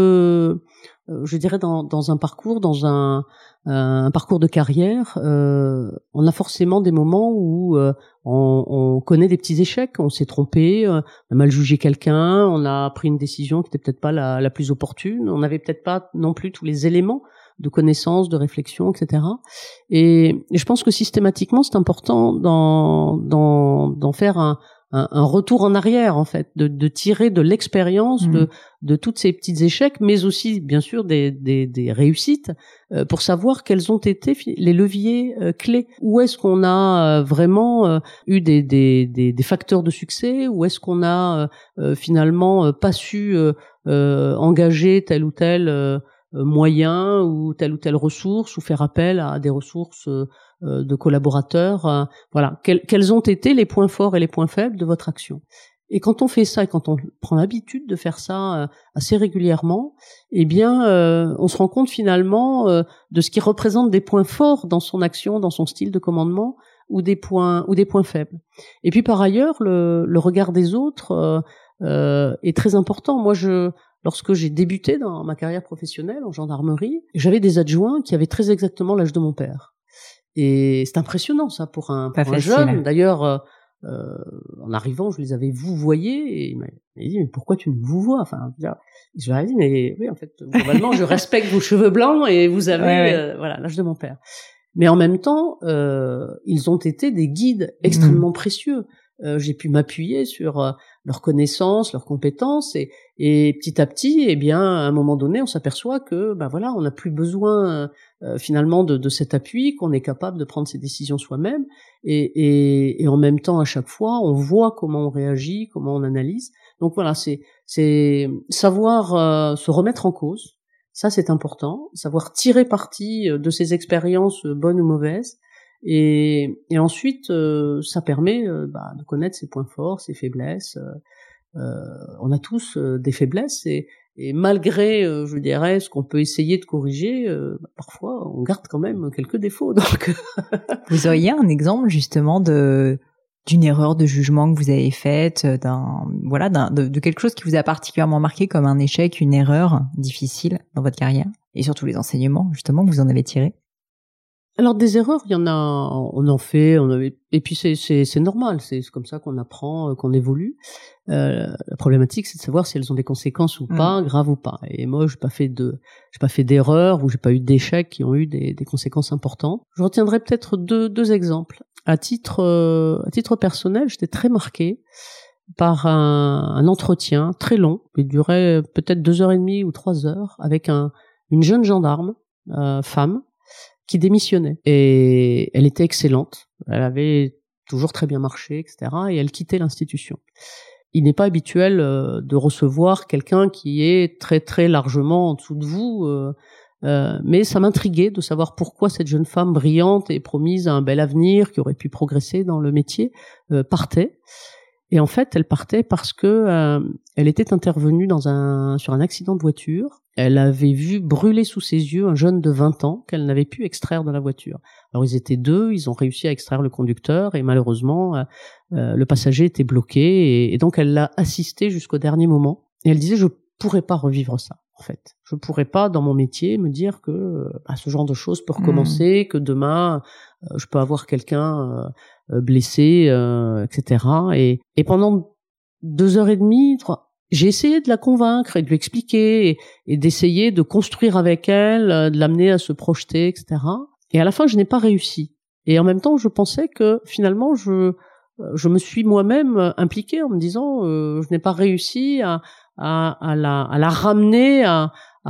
euh, je dirais, dans, dans un parcours, dans un, un parcours de carrière, euh, on a forcément des moments où euh, on, on connaît des petits échecs, on s'est trompé, euh, on a mal jugé quelqu'un, on a pris une décision qui n'était peut-être pas la, la plus opportune, on n'avait peut-être pas non plus tous les éléments de connaissances, de réflexion, et cetera. Et, et je pense que systématiquement, c'est important d'en, d'en, d'en faire un, un, un retour en arrière en fait, de, de tirer de l'expérience mmh. de, de toutes ces petits échecs, mais aussi bien sûr des, des, des réussites, euh, pour savoir quels ont été les leviers euh, clés. Où est-ce qu'on a euh, vraiment euh, eu des, des, des, des facteurs de succès, où est-ce qu'on a euh, finalement euh, pas su euh, euh, engager tel ou tel euh, moyen ou telle ou telle ressource, ou faire appel à des ressources euh, de collaborateurs. Euh, voilà, quels, quels ont été les points forts et les points faibles de votre action. Et quand on fait ça et quand on prend l'habitude de faire ça euh, assez régulièrement, eh bien, euh, on se rend compte finalement euh, de ce qui représente des points forts dans son action, dans son style de commandement, ou des points ou des points faibles. Et puis par ailleurs, le, le regard des autres euh, euh, est très important. Moi, je Lorsque j'ai débuté dans ma carrière professionnelle en gendarmerie, j'avais des adjoints qui avaient très exactement l'âge de mon père. Et c'est impressionnant ça pour un, pour un jeune. D'ailleurs, euh, euh, en arrivant, je les avais vouvoyés et il m'a dit mais pourquoi tu nous vouvoies? Enfin, je leur ai dit mais oui en fait globalement je respecte vos cheveux blancs et vous avez ouais, ouais. Euh, voilà l'âge de mon père. Mais en même temps, euh, ils ont été des guides extrêmement mmh. précieux. Euh, j'ai pu m'appuyer sur euh, leurs connaissances, leurs compétences, et, et petit à petit, eh bien, à un moment donné, on s'aperçoit que, ben voilà, on n'a plus besoin euh, finalement de, de cet appui, qu'on est capable de prendre ses décisions soi-même, et, et, et en même temps, à chaque fois, on voit comment on réagit, comment on analyse. Donc voilà, c'est, c'est savoir euh, se remettre en cause. Ça, c'est important. Savoir tirer parti de ces expériences bonnes ou mauvaises. Et, et ensuite, euh, ça permet euh, bah, de connaître ses points forts, ses faiblesses. Euh, on a tous euh, des faiblesses et, et malgré, euh, je dirais, ce qu'on peut essayer de corriger, euh, bah, parfois on garde quand même quelques défauts. Donc, vous auriez un exemple justement de d'une erreur de jugement que vous avez faite, d'un voilà, d'un, de, de quelque chose qui vous a particulièrement marqué comme un échec, une erreur difficile dans votre carrière, et surtout les enseignements justement que vous en avez tirés? Alors des erreurs, il y en a, on en fait, on avait, et puis c'est c'est c'est normal, c'est comme ça qu'on apprend, qu'on évolue. Euh, la problématique, c'est de savoir si elles ont des conséquences ou pas, mmh. graves ou pas. Et moi, j'ai pas fait de, j'ai pas fait d'erreurs ou j'ai pas eu d'échecs qui ont eu des, des conséquences importantes. Je retiendrai peut-être deux deux exemples. À titre euh, à titre personnel, j'étais très marquée par un, un entretien très long, qui durait peut-être deux heures et demie ou trois heures, avec un une jeune gendarme euh, femme qui démissionnait. Et elle était excellente, elle avait toujours très bien marché, et cetera. Et elle quittait l'institution. Il n'est pas habituel euh, de recevoir quelqu'un qui est très très largement en dessous de vous, euh, euh, mais ça m'intriguait de savoir pourquoi cette jeune femme brillante et promise à un bel avenir, qui aurait pu progresser dans le métier, euh, partait. Et en fait, elle partait parce que euh, elle était intervenue dans un sur un accident de voiture. Elle avait vu brûler sous ses yeux un jeune de vingt ans qu'elle n'avait pu extraire de la voiture. Alors ils étaient deux, ils ont réussi à extraire le conducteur et malheureusement euh, euh, le passager était bloqué et, et donc elle l'a assisté jusqu'au dernier moment. Et elle disait je pourrais pas revivre ça en fait. Je pourrais pas dans mon métier me dire que euh, bah, ce genre de choses peut recommencer, mmh. que demain euh, je peux avoir quelqu'un euh, blessé, euh, et cetera. Et, et pendant deux heures et demie, trois j'ai essayé de la convaincre et de lui expliquer et, et d'essayer de construire avec elle, de l'amener à se projeter, et cetera. Et à la fin, je n'ai pas réussi. Et en même temps, je pensais que finalement, je je me suis moi-même impliquée en me disant, euh, je n'ai pas réussi à à, à la à la ramener à,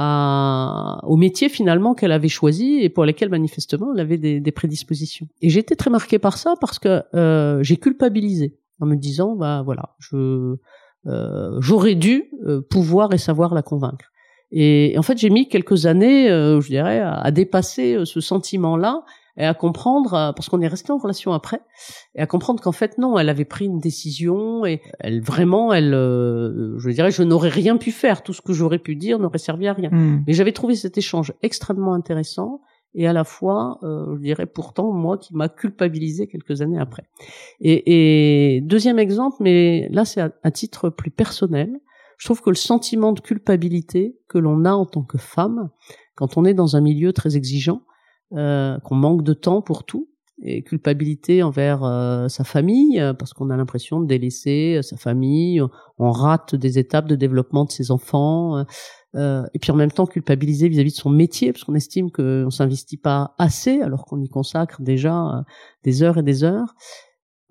à au métier finalement qu'elle avait choisi et pour lesquels manifestement elle avait des, des prédispositions. Et j'ai été très marquée par ça parce que euh, j'ai culpabilisé en me disant, bah voilà, je Euh, j'aurais dû euh, pouvoir et savoir la convaincre. Et, et en fait, j'ai mis quelques années, euh, je dirais, à, à dépasser euh, ce sentiment-là et à comprendre, euh, parce qu'on est resté en relation après, et à comprendre qu'en fait, non, elle avait pris une décision et elle vraiment, elle, euh, je dirais, je n'aurais rien pu faire. Tout ce que j'aurais pu dire n'aurait servi à rien. Mmh. Mais j'avais trouvé cet échange extrêmement intéressant. Et à la fois, euh, je dirais pourtant, moi, qui m'a culpabilisé quelques années après. Et, et deuxième exemple, mais là, c'est à, à titre plus personnel. Je trouve que le sentiment de culpabilité que l'on a en tant que femme, quand on est dans un milieu très exigeant, euh, qu'on manque de temps pour tout, et culpabilité envers euh, sa famille, parce qu'on a l'impression de délaisser sa famille, on rate des étapes de développement de ses enfants, euh, Euh, et puis en même temps culpabiliser vis-à-vis de son métier parce qu'on estime qu'on s'investit pas assez alors qu'on y consacre déjà euh, des heures et des heures.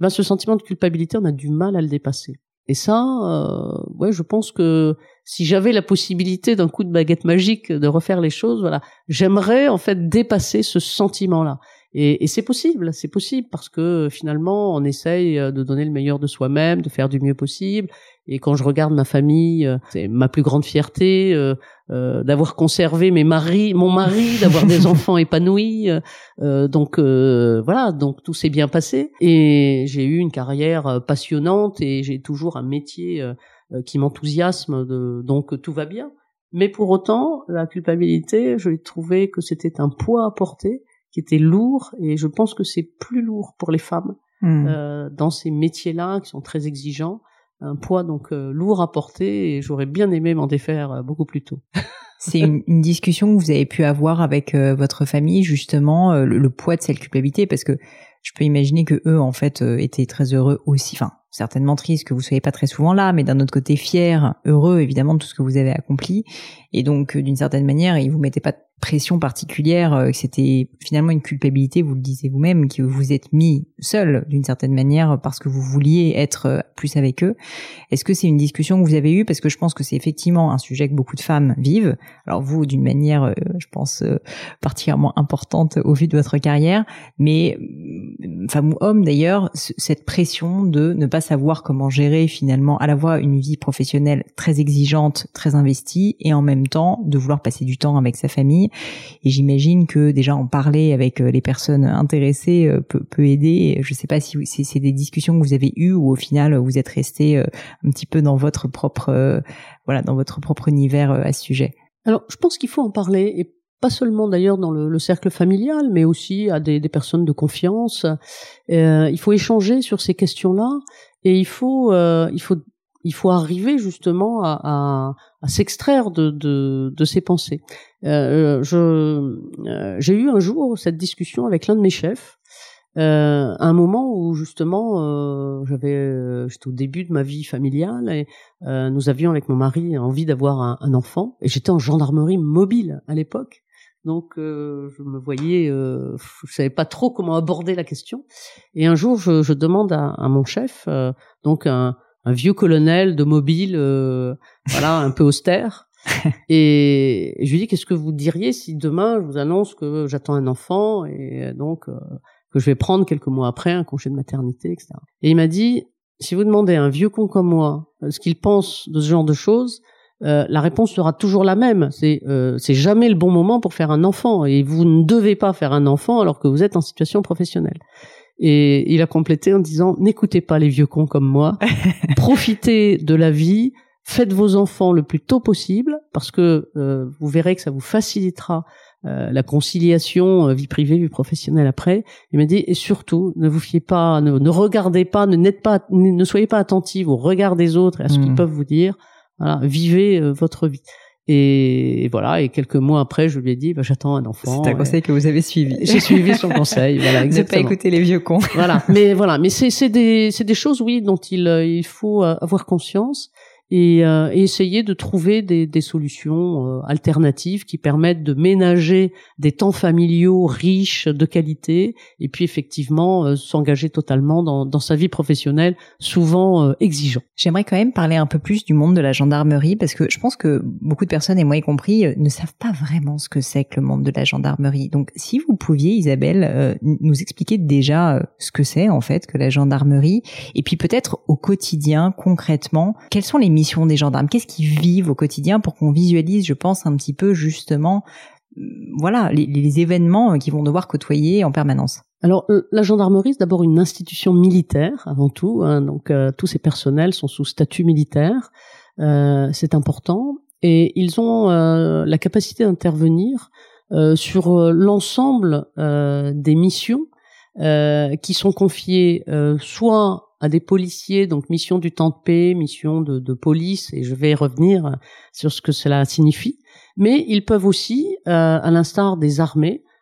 ben ce sentiment de culpabilité, on a du mal à le dépasser. Et ça, euh, ouais, je pense que si j'avais la possibilité d'un coup de baguette magique de refaire les choses, voilà, j'aimerais en fait dépasser ce sentiment-là. Et, et c'est possible, c'est possible parce que finalement, on essaye de donner le meilleur de soi-même, de faire du mieux possible. Et quand je regarde ma famille, c'est ma plus grande fierté euh, euh, d'avoir conservé mes maris, mon mari, d'avoir des enfants épanouis. Euh, donc euh, voilà, donc tout s'est bien passé. Et j'ai eu une carrière passionnante et j'ai toujours un métier euh, qui m'enthousiasme. De, donc tout va bien. Mais pour autant, la culpabilité, je trouvais que c'était un poids à porter qui était lourd, et je pense que c'est plus lourd pour les femmes mmh. euh, dans ces métiers-là qui sont très exigeants, un poids donc euh, lourd à porter, et j'aurais bien aimé m'en défaire euh, beaucoup plus tôt. C'est une, une discussion que vous avez pu avoir avec euh, votre famille, justement, euh, le, le poids de cette culpabilité, parce que je peux imaginer que eux, en fait, euh, étaient très heureux aussi, enfin, certainement tristes que vous soyez pas très souvent là, mais d'un autre côté fiers, heureux évidemment de tout ce que vous avez accompli, et donc euh, d'une certaine manière, ils vous mettaient pas de pression particulière, euh, que c'était finalement une culpabilité, vous le disiez vous-même, que vous vous êtes mis seul d'une certaine manière parce que vous vouliez être plus avec eux. Est-ce que c'est une discussion que vous avez eue? Parce que je pense que c'est effectivement un sujet que beaucoup de femmes vivent. Alors vous, d'une manière, euh, je pense, euh, particulièrement importante au vu de votre carrière, mais femme ou homme d'ailleurs, c- cette pression de ne pas savoir comment gérer finalement à la fois une vie professionnelle très exigeante, très investie, et en même temps de vouloir passer du temps avec sa famille. Et j'imagine que déjà en parler avec les personnes intéressées peut, peut aider. Je ne sais pas si c'est, c'est des discussions que vous avez eues ou au final vous êtes resté un petit peu dans votre propre, voilà, dans votre propre univers à ce sujet. Alors, je pense qu'il faut en parler, et pas seulement d'ailleurs dans le, le cercle familial, mais aussi à des, des personnes de confiance. Euh, il faut échanger sur ces questions-là, et il faut, euh, il faut il faut arriver justement à, à, à s'extraire de, de, de ces pensées. Euh, je, euh, j'ai eu un jour cette discussion avec l'un de mes chefs, euh, à un moment où justement euh, j'avais, euh, j'étais au début de ma vie familiale, et euh, nous avions avec mon mari envie d'avoir un, un enfant, et j'étais en gendarmerie mobile à l'époque. Donc euh, je me voyais, euh, je savais pas trop comment aborder la question. Et un jour, je, je demande à, à mon chef, euh, donc un un vieux colonel de mobile, euh, voilà, un peu austère. Et je lui dis, qu'est-ce que vous diriez si demain je vous annonce que j'attends un enfant, et donc euh, que je vais prendre quelques mois après un congé de maternité, et cetera. Et il m'a dit, si vous demandez à un vieux con comme moi ce qu'il pense de ce genre de choses, euh, la réponse sera toujours la même. C'est, euh, c'est jamais le bon moment pour faire un enfant, et vous ne devez pas faire un enfant alors que vous êtes en situation professionnelle. Et il a complété en disant, n'écoutez pas les vieux cons comme moi, profitez de la vie, faites vos enfants le plus tôt possible, parce que euh, vous verrez que ça vous facilitera euh, la conciliation euh, vie privée, vie professionnelle après. Il m'a dit, et surtout, ne vous fiez pas, ne, ne regardez pas, ne n'êtes pas, ne, ne soyez pas attentifs au regard des autres et à ce mmh. qu'ils peuvent vous dire. Voilà, vivez euh, votre vie. Et voilà, et quelques mois après, je lui ai dit, bah, j'attends un enfant. C'est un conseil que vous avez suivi. J'ai suivi son conseil, voilà, exactement. Ne pas écouter les vieux cons. Voilà, mais voilà, mais c'est c'est des c'est des choses, oui, dont il il faut avoir conscience. Et, euh, et essayer de trouver des, des solutions euh, alternatives qui permettent de ménager des temps familiaux riches de qualité, et puis effectivement euh, s'engager totalement dans, dans sa vie professionnelle, souvent euh, exigeant. J'aimerais quand même parler un peu plus du monde de la gendarmerie, parce que je pense que beaucoup de personnes, et moi y compris, euh, ne savent pas vraiment ce que c'est que le monde de la gendarmerie. Donc si vous pouviez, Isabelle, euh, nous expliquer déjà euh, ce que c'est en fait que la gendarmerie, et puis peut-être au quotidien, concrètement, quelles sont les missions des gendarmes, qu'est-ce qu'ils vivent au quotidien, pour qu'on visualise, je pense, un petit peu justement, voilà, les, les événements qu'ils vont devoir côtoyer en permanence. Alors, la gendarmerie, c'est d'abord une institution militaire, avant tout, hein, donc euh, tous ces personnels sont sous statut militaire, euh, c'est important, et ils ont euh, la capacité d'intervenir euh, sur euh, l'ensemble euh, des missions euh, qui sont confiées euh, soit à des policiers, donc mission du temps de paix, mission de, de police, et je vais revenir sur ce que cela signifie. Mais ils peuvent aussi, euh, à l'instar des armées,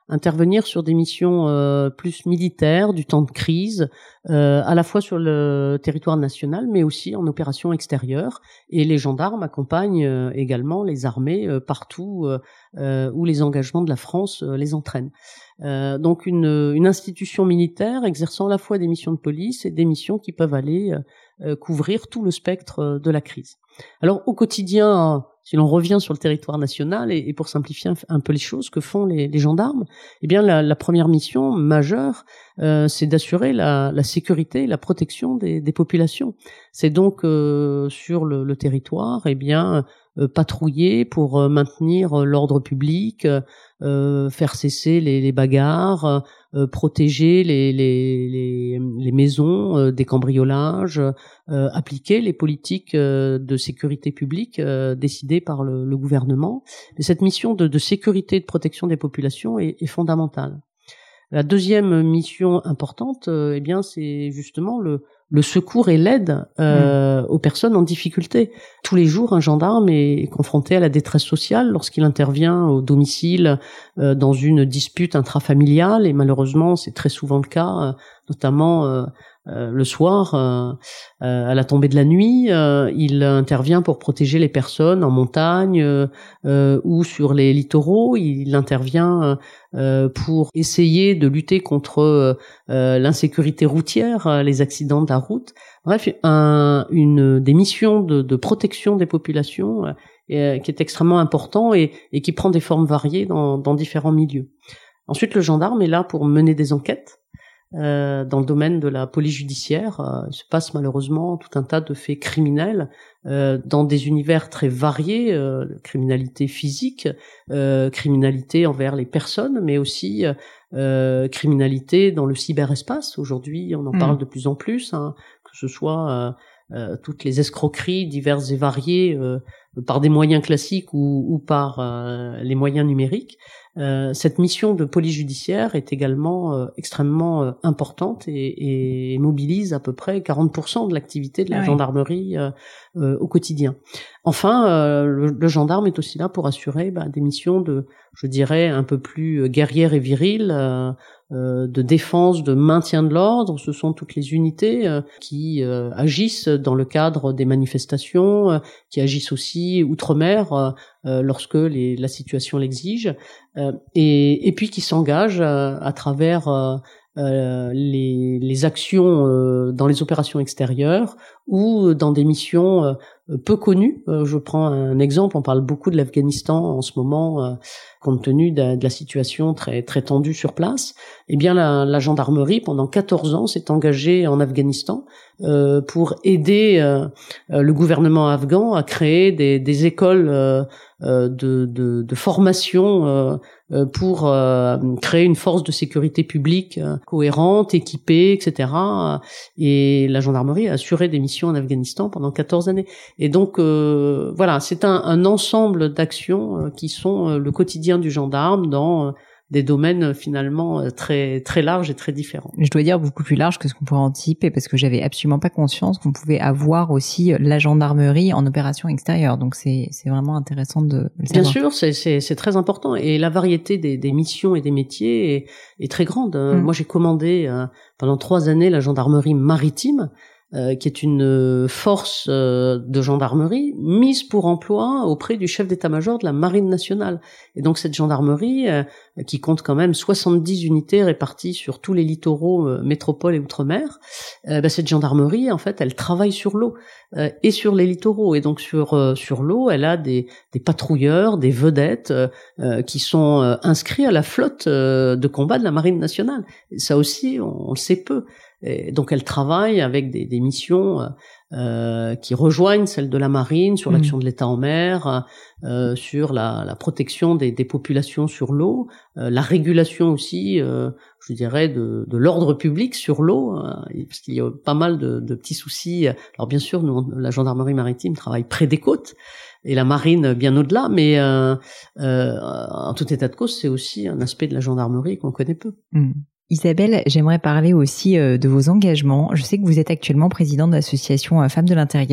intervenir sur des missions euh, plus militaires, du temps de crise, euh, à la fois sur le territoire national, mais aussi en opération extérieure. Et les gendarmes accompagnent euh, également les armées euh, partout euh, euh, où les engagements de la France euh, les entraînent. Euh, donc une, une institution militaire exerçant à la fois des missions de police et des missions qui peuvent aller euh, couvrir tout le spectre de la crise. Alors au quotidien, si l'on revient sur le territoire national, et, et pour simplifier un, un peu les choses, que font les, les gendarmes, eh bien la, la première mission majeure, euh, c'est d'assurer la, la sécurité et la protection des, des populations. C'est donc euh, sur le, le territoire, eh bien euh, patrouiller pour euh, maintenir euh, l'ordre public, euh, faire cesser les, les bagarres, euh, protéger les, les, les, les maisons euh, des cambriolages, euh, appliquer les politiques euh, de sécurité publique euh, décidées par le, le gouvernement. Et cette mission de, de sécurité et de protection des populations est, est fondamentale. La deuxième mission importante, euh, eh bien, c'est justement le, le secours et l'aide euh, mmh. aux personnes en difficulté. Tous les jours, un gendarme est confronté à la détresse sociale lorsqu'il intervient au domicile euh, dans une dispute intrafamiliale, et malheureusement, c'est très souvent le cas, euh, notamment euh, euh, le soir, euh, euh, à la tombée de la nuit. Euh, il intervient pour protéger les personnes en montagne euh, euh, ou sur les littoraux. Il intervient euh, pour essayer de lutter contre euh, l'insécurité routière, les accidents de la route. Bref, un, une des missions de, de protection des populations euh, qui est extrêmement important et, et qui prend des formes variées dans, dans différents milieux. Ensuite, le gendarme est là pour mener des enquêtes. Euh, dans le domaine de la police judiciaire, euh, il se passe malheureusement tout un tas de faits criminels euh, dans des univers très variés, euh, criminalité physique, euh, criminalité envers les personnes, mais aussi euh, criminalité dans le cyberespace. Aujourd'hui, on en mmh. parle de plus en plus, hein, que ce soit euh, euh, toutes les escroqueries diverses et variées euh, par des moyens classiques ou, ou par euh, les moyens numériques. Euh, cette mission de police judiciaire est également euh, extrêmement euh, importante et, et mobilise à peu près quarante pour cent de l'activité de la ah oui. gendarmerie euh, euh, au quotidien. Enfin, euh, le, le gendarme est aussi là pour assurer bah, des missions de, je dirais, un peu plus guerrières et viriles, euh, euh, de défense, de maintien de l'ordre. Ce sont toutes les unités euh, qui euh, agissent dans le cadre des manifestations, euh, qui agissent aussi outre-mer euh, euh, lorsque les, la situation l'exige, euh, et, et puis qui s'engagent euh, à travers euh, euh, les, les actions euh, dans les opérations extérieures ou dans des missions euh, peu connues. Euh, je prends un exemple, on parle beaucoup de l'Afghanistan en ce moment, euh, compte tenu de, de la situation très très tendue sur place. Eh bien, la, la gendarmerie, pendant quatorze ans, s'est engagée en Afghanistan euh, pour aider euh, le gouvernement afghan à créer des, des écoles euh, de, de, de formation euh, pour euh, créer une force de sécurité publique euh, cohérente, équipée, et cetera. Et la gendarmerie a assuré des missions en Afghanistan pendant quatorze années. Et donc, euh, voilà, c'est un, un ensemble d'actions euh, qui sont euh, le quotidien du gendarme dans euh, des domaines finalement très très larges et très différents. Je dois dire beaucoup plus large que ce qu'on pourrait anticiper, parce que j'avais absolument pas conscience qu'on pouvait avoir aussi la gendarmerie en opération extérieure. Donc c'est c'est vraiment intéressant de le savoir. Bien sûr, c'est c'est c'est très important, et la variété des des missions et des métiers est, est très grande. Mmh. Moi, j'ai commandé euh, pendant trois années la gendarmerie maritime. Euh, qui est une force euh, de gendarmerie mise pour emploi auprès du chef d'état-major de la Marine nationale. Et donc cette gendarmerie, euh, qui compte quand même soixante-dix unités réparties sur tous les littoraux, euh, métropole et outre-mer, euh, bah, cette gendarmerie, en fait, elle travaille sur l'eau euh, et sur les littoraux. Et donc sur euh, sur l'eau, elle a des, des patrouilleurs, des vedettes euh, euh, qui sont euh, inscrits à la flotte euh, de combat de la Marine nationale. Et ça aussi, on, on le sait peu. Et donc elle travaille avec des, des missions euh, qui rejoignent celles de la marine sur mmh. l'action de l'État en mer, euh, sur la, la protection des, des populations sur l'eau, euh, la régulation aussi, euh, je dirais, de, de l'ordre public sur l'eau, hein, parce qu'il y a pas mal de, de petits soucis. Alors bien sûr, nous, la gendarmerie maritime travaille près des côtes, et la marine bien au-delà, mais euh, euh, en tout état de cause, c'est aussi un aspect de la gendarmerie qu'on connaît peu. Mmh. Isabelle, j'aimerais parler aussi euh, de vos engagements. Je sais que vous êtes actuellement présidente de l'association euh, Femmes de l'Intérieur.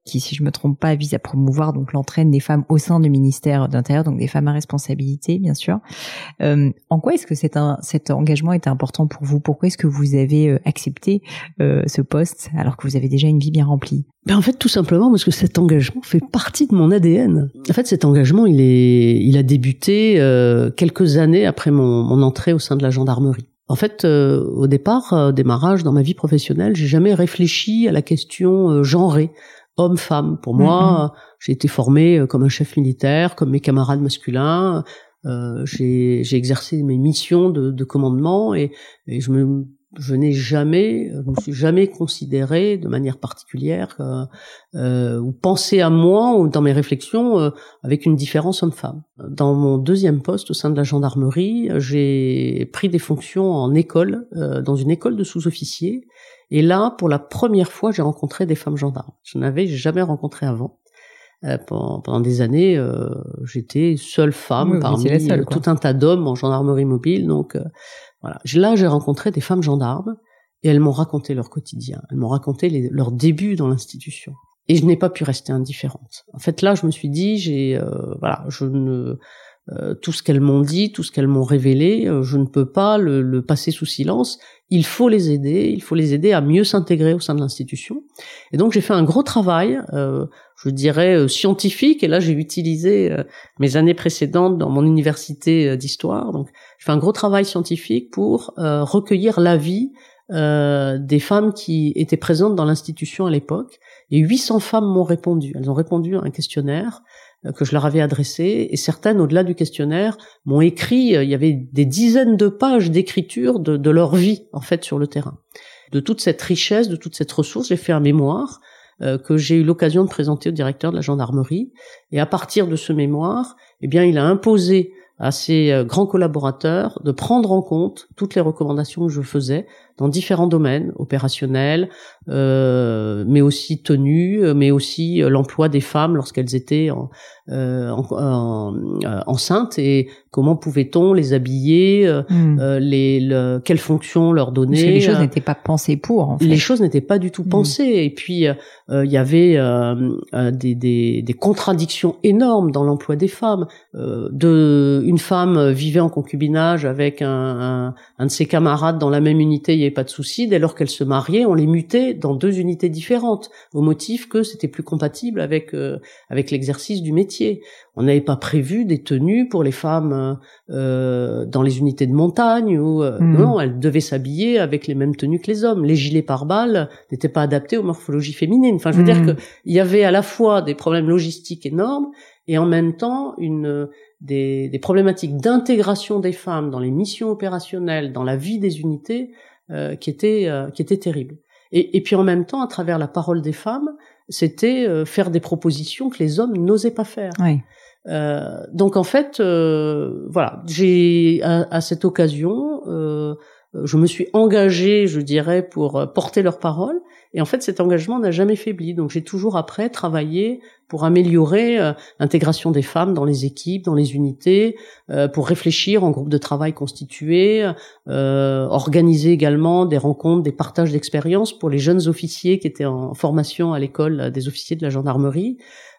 qui, si je me trompe pas, vise à promouvoir donc l'entraîne des femmes au sein du ministère de l'Intérieur, donc des femmes à responsabilité, bien sûr. Euh, en quoi est-ce que cet, un, cet engagement était important pour vous? Pourquoi est-ce que vous avez euh, accepté euh, ce poste alors que vous avez déjà une vie bien remplie? Ben en fait, tout simplement parce que cet engagement fait partie de mon A D N. En fait, cet engagement, il est, il a débuté euh, quelques années après mon, mon entrée au sein de la gendarmerie. En fait, euh, au départ, euh, démarrage dans ma vie professionnelle, j'ai jamais réfléchi à la question euh, genrée. Homme-femme. Pour moi, mmh. j'ai été formé comme un chef militaire, comme mes camarades masculins. Euh, j'ai, j'ai exercé mes missions de, de commandement et, et je me, je n'ai jamais, je me suis jamais considéré de manière particulière euh, euh, ou pensé à moi ou dans mes réflexions euh, avec une différence homme-femme. Dans mon deuxième poste au sein de la gendarmerie, j'ai pris des fonctions en école, euh, dans une école de sous-officiers. Et là, pour la première fois, j'ai rencontré des femmes gendarmes. Je n'avais jamais rencontré avant. Euh, pendant, pendant des années, euh, j'étais seule femme oui, parmi seule, tout un tas d'hommes en gendarmerie mobile. Donc euh, voilà. Là, j'ai rencontré des femmes gendarmes et elles m'ont raconté leur quotidien. Elles m'ont raconté les, leur début dans l'institution. Et je n'ai pas pu rester indifférente. En fait, là, je me suis dit, j'ai, euh, voilà, je ne, euh, tout ce qu'elles m'ont dit, tout ce qu'elles m'ont révélé, euh, je ne peux pas le, le passer sous silence. Il faut les aider, il faut les aider à mieux s'intégrer au sein de l'institution. Et donc j'ai fait un gros travail, euh, je dirais euh, scientifique, et là j'ai utilisé euh, mes années précédentes dans mon université euh, d'histoire. Donc j'ai fait un gros travail scientifique pour euh, recueillir l'avis euh, des femmes qui étaient présentes dans l'institution à l'époque. Et huit cents femmes m'ont répondu. Elles ont répondu à un questionnaire que je leur avais adressé, et certaines, au-delà du questionnaire, m'ont écrit, il y avait des dizaines de pages d'écriture de, de leur vie, en fait, sur le terrain. De toute cette richesse, de toute cette ressource, j'ai fait un mémoire euh, que j'ai eu l'occasion de présenter au directeur de la gendarmerie, et à partir de ce mémoire, eh bien, il a imposé à ses euh, grands collaborateurs de prendre en compte toutes les recommandations que je faisais dans différents domaines, opérationnels, euh, mais aussi tenue, mais aussi euh, l'emploi des femmes lorsqu'elles étaient en, euh, en, en, euh, enceintes, et comment pouvait-on les habiller, euh, mmh. euh, les, le, quelles fonctions leur donner. Parce que les choses euh, n'étaient pas pensées pour, en fait. Les choses n'étaient pas du tout pensées. Mmh. Et puis, il euh, y avait euh, euh, des, des, des contradictions énormes dans l'emploi des femmes. Euh, de, une femme vivait en concubinage avec un, un, un de ses camarades dans la même unité, il n'y avait pas de souci. Dès lors qu'elles se mariaient, on les mutait dans deux unités différentes, au motif que c'était plus compatible avec euh, avec l'exercice du métier. On n'avait pas prévu des tenues pour les femmes euh, dans les unités de montagne, où euh, mmh. non, elles devaient s'habiller avec les mêmes tenues que les hommes. Les gilets pare-balles n'étaient pas adaptés aux morphologies féminines. Enfin, je veux mmh. dire que il y avait à la fois des problèmes logistiques énormes et en même temps une des, des problématiques d'intégration des femmes dans les missions opérationnelles, dans la vie des unités, euh, qui étaient euh, qui étaient terribles. Et, et puis en même temps, à travers la parole des femmes, c'était euh, faire des propositions que les hommes n'osaient pas faire. Oui. Euh, donc en fait, euh, voilà, j'ai à, à cette occasion, euh, je me suis engagée, je dirais, pour porter leur parole. Et en fait, cet engagement n'a jamais faibli. Donc j'ai toujours après travaillé pour améliorer euh, l'intégration des femmes dans les équipes, dans les unités, euh, pour réfléchir en groupe de travail constitués, euh, organiser également des rencontres, des partages d'expériences pour les jeunes officiers qui étaient en formation à l'école des officiers de la gendarmerie.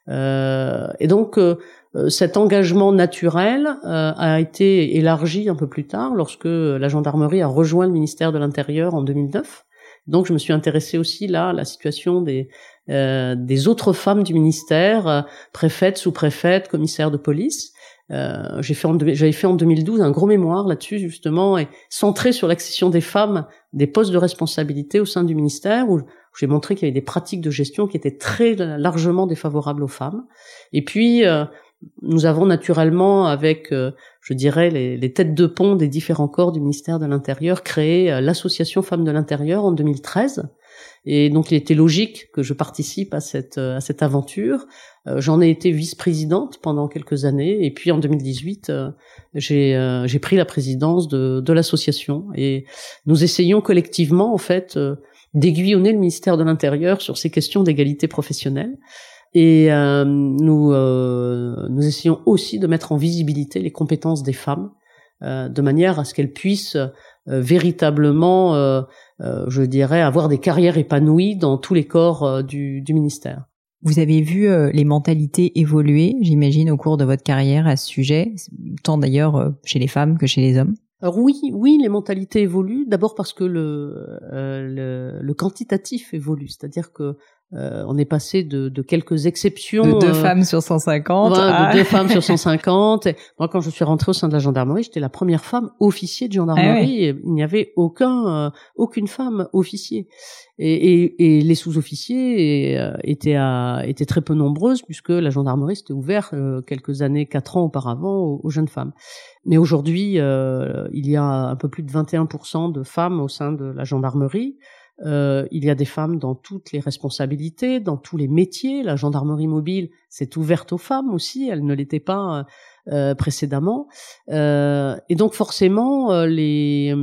Euh, et donc euh, cet engagement naturel euh, a été élargi un peu plus tard lorsque la gendarmerie a rejoint le ministère de l'Intérieur en deux mille neuf. Donc je me suis intéressée aussi là à la situation des euh, des autres femmes du ministère, euh, préfètes, sous-préfètes, commissaires de police. Euh, j'ai fait en, j'avais fait en deux mille douze un gros mémoire là-dessus justement, et centré sur l'accession des femmes des postes de responsabilité au sein du ministère, où j'ai montré qu'il y avait des pratiques de gestion qui étaient très largement défavorables aux femmes. Et puis euh, nous avons naturellement, avec, euh, je dirais, les, les têtes de pont des différents corps du ministère de l'Intérieur, créé euh, l'association Femmes de l'Intérieur en deux mille treize. Et donc, il était logique que je participe à cette à cette aventure. Euh, j'en ai été vice-présidente pendant quelques années, et puis en deux mille dix-huit, euh, j'ai euh, j'ai pris la présidence de de l'association. Et nous essayons collectivement, en fait, euh, d'aiguillonner le ministère de l'Intérieur sur ces questions d'égalité professionnelle. Et euh, nous euh, nous essayons aussi de mettre en visibilité les compétences des femmes, euh, de manière à ce qu'elles puissent euh, véritablement, euh, euh, je dirais, avoir des carrières épanouies dans tous les corps euh, du, du ministère. Vous avez vu euh, les mentalités évoluer, j'imagine, au cours de votre carrière à ce sujet, tant d'ailleurs euh, chez les femmes que chez les hommes? Alors oui, oui, les mentalités évoluent. D'abord parce que le euh, le, le quantitatif évolue, c'est-à-dire que euh, on est passé de, de quelques exceptions de deux euh, femmes sur cent cinquante. Voilà, à... de deux femmes sur cent cinquante. Et moi, quand je suis rentrée au sein de la gendarmerie, j'étais la première femme officier de gendarmerie. Ah ouais. Et il n'y avait aucun, euh, aucune femme officier. Et, et, et les sous-officiers euh, étaient, à, étaient très peu nombreuses puisque la gendarmerie s'était ouverte euh, quelques années, quatre ans auparavant aux, aux jeunes femmes. Mais aujourd'hui, euh, il y a un peu plus de vingt et un pour cent de femmes au sein de la gendarmerie. Euh, il y a des femmes dans toutes les responsabilités, dans tous les métiers. La gendarmerie mobile s'est ouverte aux femmes aussi, elle ne l'était pas euh, précédemment. Euh, et donc forcément, euh, les,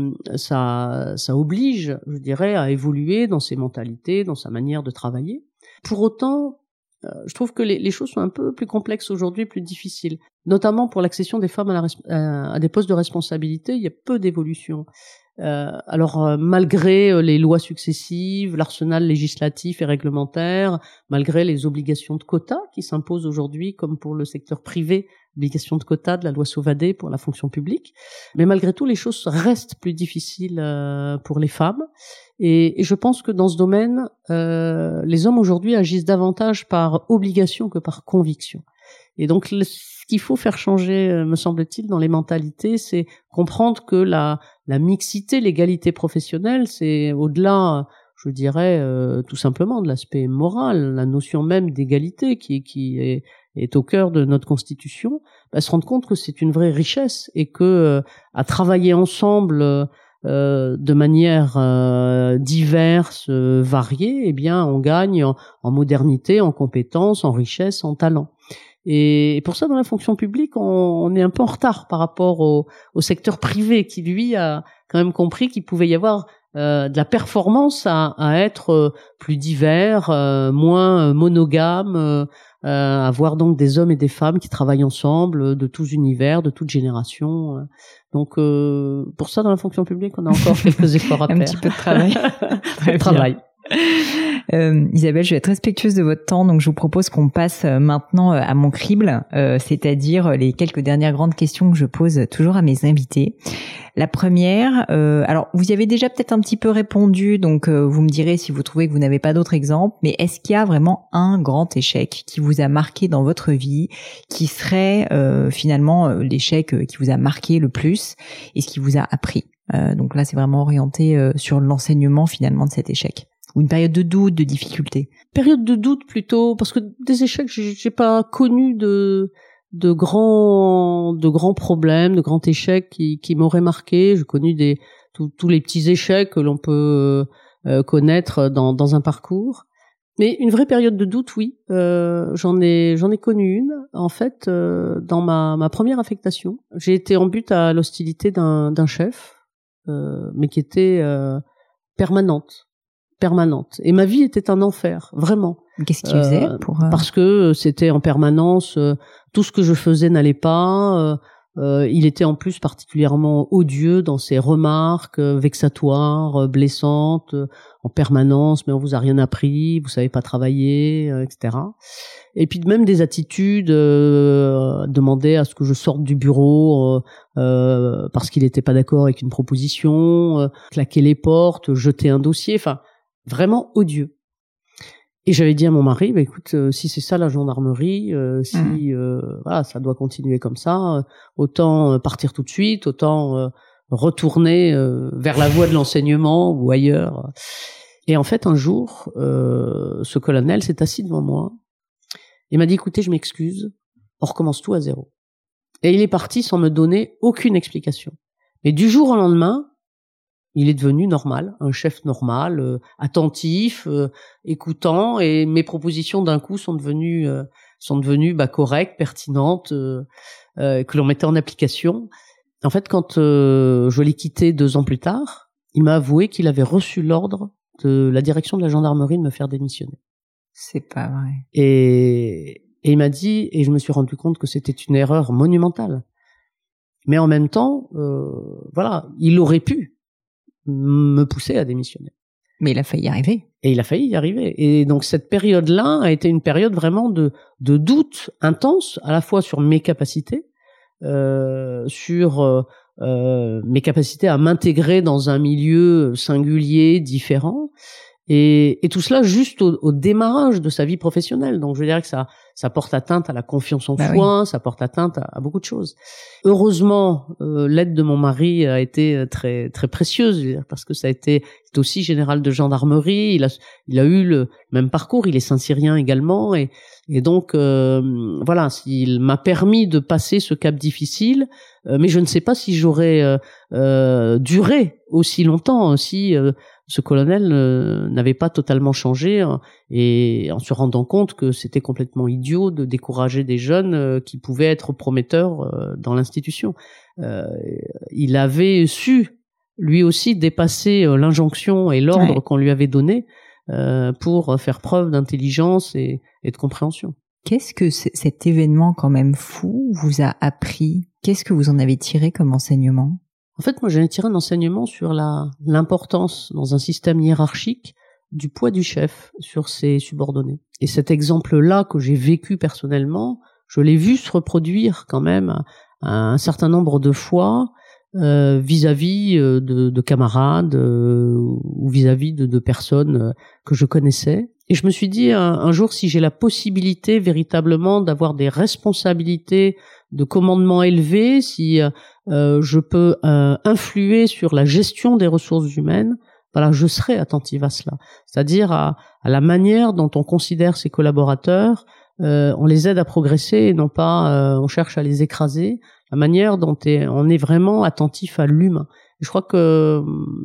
ça, ça oblige, je dirais, à évoluer dans ses mentalités, dans sa manière de travailler. Pour autant, euh, je trouve que les, les choses sont un peu plus complexes aujourd'hui, plus difficiles. Notamment pour l'accession des femmes à, la, à des postes de responsabilité, il y a peu d'évolution. Euh, alors euh, malgré euh, les lois successives, l'arsenal législatif et réglementaire, malgré les obligations de quotas qui s'imposent aujourd'hui, comme pour le secteur privé, obligation de quotas de la loi Sauvadet pour la fonction publique, mais malgré tout les choses restent plus difficiles euh, pour les femmes. Et, et je pense que dans ce domaine, euh, les hommes aujourd'hui agissent davantage par obligation que par conviction. Et donc, le, ce qu'il faut faire changer, me semble-t-il, dans les mentalités, c'est comprendre que la, la mixité, l'égalité professionnelle, c'est au-delà, je dirais, euh, tout simplement de l'aspect moral, la notion même d'égalité qui, qui est, est au cœur de notre Constitution, bah, se rendre compte que c'est une vraie richesse et que euh, à travailler ensemble euh, de manière euh, diverse, euh, variée, eh bien, on gagne en, en modernité, en compétences, en richesse, en talent. Et pour ça, dans la fonction publique, on, on est un peu en retard par rapport au, au secteur privé qui, lui, a quand même compris qu'il pouvait y avoir euh, de la performance à, à être plus divers, euh, moins monogame, euh, avoir donc des hommes et des femmes qui travaillent ensemble, de tous univers, de toutes générations. Donc, euh, pour ça, dans la fonction publique, on a encore quelques efforts à faire. Un petit peu de travail. Très travail. Euh, Isabelle, je vais être respectueuse de votre temps, donc je vous propose qu'on passe maintenant à mon crible, euh, c'est-à-dire les quelques dernières grandes questions que je pose toujours à mes invités. La première, euh, alors vous y avez déjà peut-être un petit peu répondu, donc euh, vous me direz si vous trouvez que vous n'avez pas d'autres exemples, mais est-ce qu'il y a vraiment un grand échec qui vous a marqué dans votre vie, qui serait euh, finalement euh, l'échec qui vous a marqué le plus et ce qui vous a appris? euh, Donc là, c'est vraiment orienté euh, sur l'enseignement finalement de cet échec. Ou une période de doute, de difficulté? Période de doute plutôt, parce que des échecs, j'ai, j'ai pas connu de de grands de grands problèmes, de grands échecs qui qui m'auraient marqué. J'ai connu des tous les petits échecs que l'on peut euh, connaître dans dans un parcours. Mais une vraie période de doute, oui, euh, j'en ai j'en ai connu une. En fait, euh, dans ma ma première affectation, j'ai été en butte à l'hostilité d'un d'un chef, euh, mais qui était euh, permanente. permanente. Et ma vie était un enfer, vraiment. Qu'est-ce qu'il faisait pour... Euh... Parce que c'était en permanence, euh, tout ce que je faisais n'allait pas. Euh, euh, il était en plus particulièrement odieux dans ses remarques euh, vexatoires, euh, blessantes, euh, en permanence. Mais on vous a rien appris, vous savez pas travailler, euh, et cetera. Et puis même des attitudes, euh, demander à ce que je sorte du bureau euh, euh, parce qu'il n'était pas d'accord avec une proposition, euh, claquer les portes, jeter un dossier, enfin vraiment odieux. Et j'avais dit à mon mari, bah écoute, euh, si c'est ça la gendarmerie, euh, si mmh. euh, voilà, ça doit continuer comme ça, euh, autant euh, partir tout de suite, autant euh, retourner euh, vers la voie de l'enseignement ou ailleurs. Et en fait, un jour, euh, ce colonel s'est assis devant moi. Il m'a dit, écoutez, je m'excuse, on recommence tout à zéro. Et il est parti sans me donner aucune explication. Mais du jour au lendemain, il est devenu normal, un chef normal, euh, attentif, euh, écoutant, et mes propositions d'un coup sont devenues euh, sont devenues bah, correctes, pertinentes, euh, euh, que l'on mettait en application. En fait, quand euh, je l'ai quitté deux ans plus tard, il m'a avoué qu'il avait reçu l'ordre de la direction de la gendarmerie de me faire démissionner. C'est pas vrai. Et, et il m'a dit, et je me suis rendu compte que c'était une erreur monumentale. Mais en même temps, euh, voilà, il aurait pu me pousser à démissionner. Mais il a failli y arriver. Et il a failli y arriver. Et donc cette période-là a été une période vraiment de, de doute intense, à la fois sur mes capacités, euh, sur euh, euh, mes capacités à m'intégrer dans un milieu singulier, différent. Et, et tout cela juste au, au démarrage de sa vie professionnelle. Donc je dirais que ça, ça porte atteinte à la confiance en bah soi, oui. ça porte atteinte à, à beaucoup de choses. Heureusement, euh, l'aide de mon mari a été très très précieuse, je veux dire, parce que ça a été, c'est aussi général de gendarmerie. Il a, il a eu le même parcours. Il est Saint-Cyrien également, et, et donc euh, voilà, il m'a permis de passer ce cap difficile. Euh, mais je ne sais pas si j'aurais euh, euh, duré aussi longtemps si euh, ce colonel euh, n'avait pas totalement changé, hein, et en se rendant compte que c'était complètement idiot de décourager des jeunes euh, qui pouvaient être prometteurs euh, dans l'institution. Euh, il avait su, lui aussi, dépasser euh, l'injonction et l'ordre ouais. qu'on lui avait donné euh, pour faire preuve d'intelligence et, et de compréhension. Qu'est-ce que c- cet événement quand même fou vous a appris ? Qu'est-ce que vous en avez tiré comme enseignement ? En fait, moi, j'ai tiré un enseignement sur la, l'importance, dans un système hiérarchique, du poids du chef sur ses subordonnés. Et cet exemple-là que j'ai vécu personnellement, je l'ai vu se reproduire quand même un certain nombre de fois euh, vis-à-vis de, de camarades euh, ou vis-à-vis de, de personnes que je connaissais. Et je me suis dit, un, un jour, si j'ai la possibilité véritablement d'avoir des responsabilités de commandement élevées, si euh, je peux euh, influer sur la gestion des ressources humaines, voilà, je serai attentive à cela. C'est-à-dire à, à la manière dont on considère ses collaborateurs, euh, on les aide à progresser et non pas euh, on cherche à les écraser. La manière dont est, on est vraiment attentif à l'humain. Et je crois que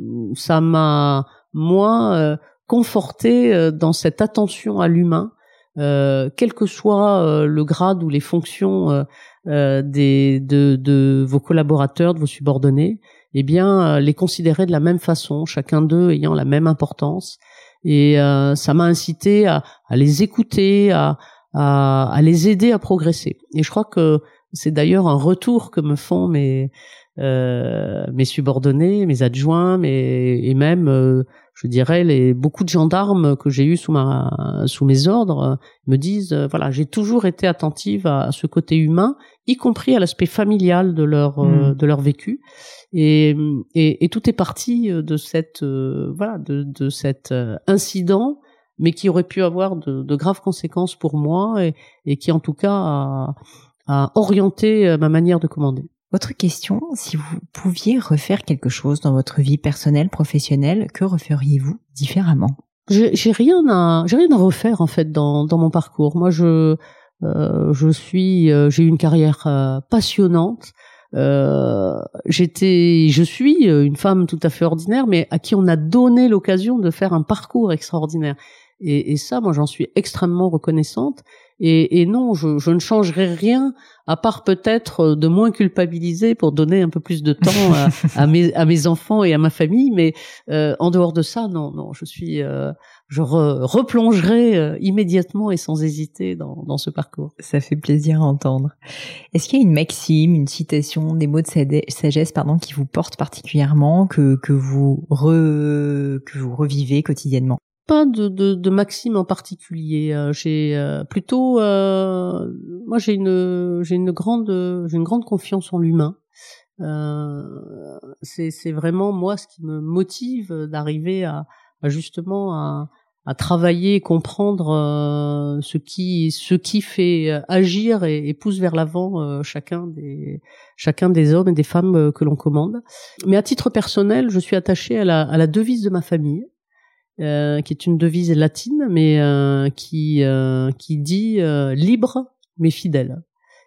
ça m'a, moi, euh, conforté euh, dans cette attention à l'humain, euh, quel que soit euh, le grade ou les fonctions euh, euh, des, de, de vos collaborateurs, de vos subordonnés, eh bien, euh, les considérer de la même façon, chacun d'eux ayant la même importance. Et euh, ça m'a incité à, à les écouter, à, à, à les aider à progresser. Et je crois que c'est d'ailleurs un retour que me font mes euh, mes subordonnés, mes adjoints, mes, et même, euh, je dirais, les beaucoup de gendarmes que j'ai eus sous ma sous mes ordres euh, me disent, euh, voilà, j'ai toujours été attentive à, à ce côté humain, y compris à l'aspect familial de leur mmh. euh, de leur vécu. Et, et, et tout est parti de cette euh, voilà de, de cet euh, incident, mais qui aurait pu avoir de, de graves conséquences pour moi et, et qui en tout cas a, a orienté ma manière de commander. Autre question, si vous pouviez refaire quelque chose dans votre vie personnelle, professionnelle, que referiez-vous différemment ? J'ai, j'ai rien à j'ai rien à refaire en fait dans dans mon parcours. Moi, je euh, je suis euh, j'ai eu une carrière euh, passionnante. Euh, j'étais, je suis une femme tout à fait ordinaire, mais à qui on a donné l'occasion de faire un parcours extraordinaire. Et, et ça, moi, j'en suis extrêmement reconnaissante. Et, et non, je, je ne changerai rien, à part peut-être de moins culpabiliser pour donner un peu plus de temps à, à mes à mes enfants et à ma famille. Mais euh, en dehors de ça, non, non, je suis, euh, je re, replongerai euh, immédiatement et sans hésiter dans, dans ce parcours. Ça fait plaisir à entendre. Est-ce qu'il y a une maxime, une citation, des mots de sagesse, pardon, qui vous portent particulièrement, que que vous re, que vous revivez quotidiennement ? Pas de, de, de maxime en particulier. Euh, j'ai euh, plutôt, euh, moi j'ai une, j'ai une grande, j'ai une grande confiance en l'humain. Euh, c'est, c'est vraiment moi ce qui me motive d'arriver à, à justement à, à travailler, comprendre euh, ce qui, ce qui fait agir et, et pousse vers l'avant euh, chacun des, chacun des hommes et des femmes que l'on commande. Mais à titre personnel, je suis attachée à la, à la devise de ma famille. Euh, qui est une devise latine, mais euh, qui euh, qui dit euh, libre mais fidèle.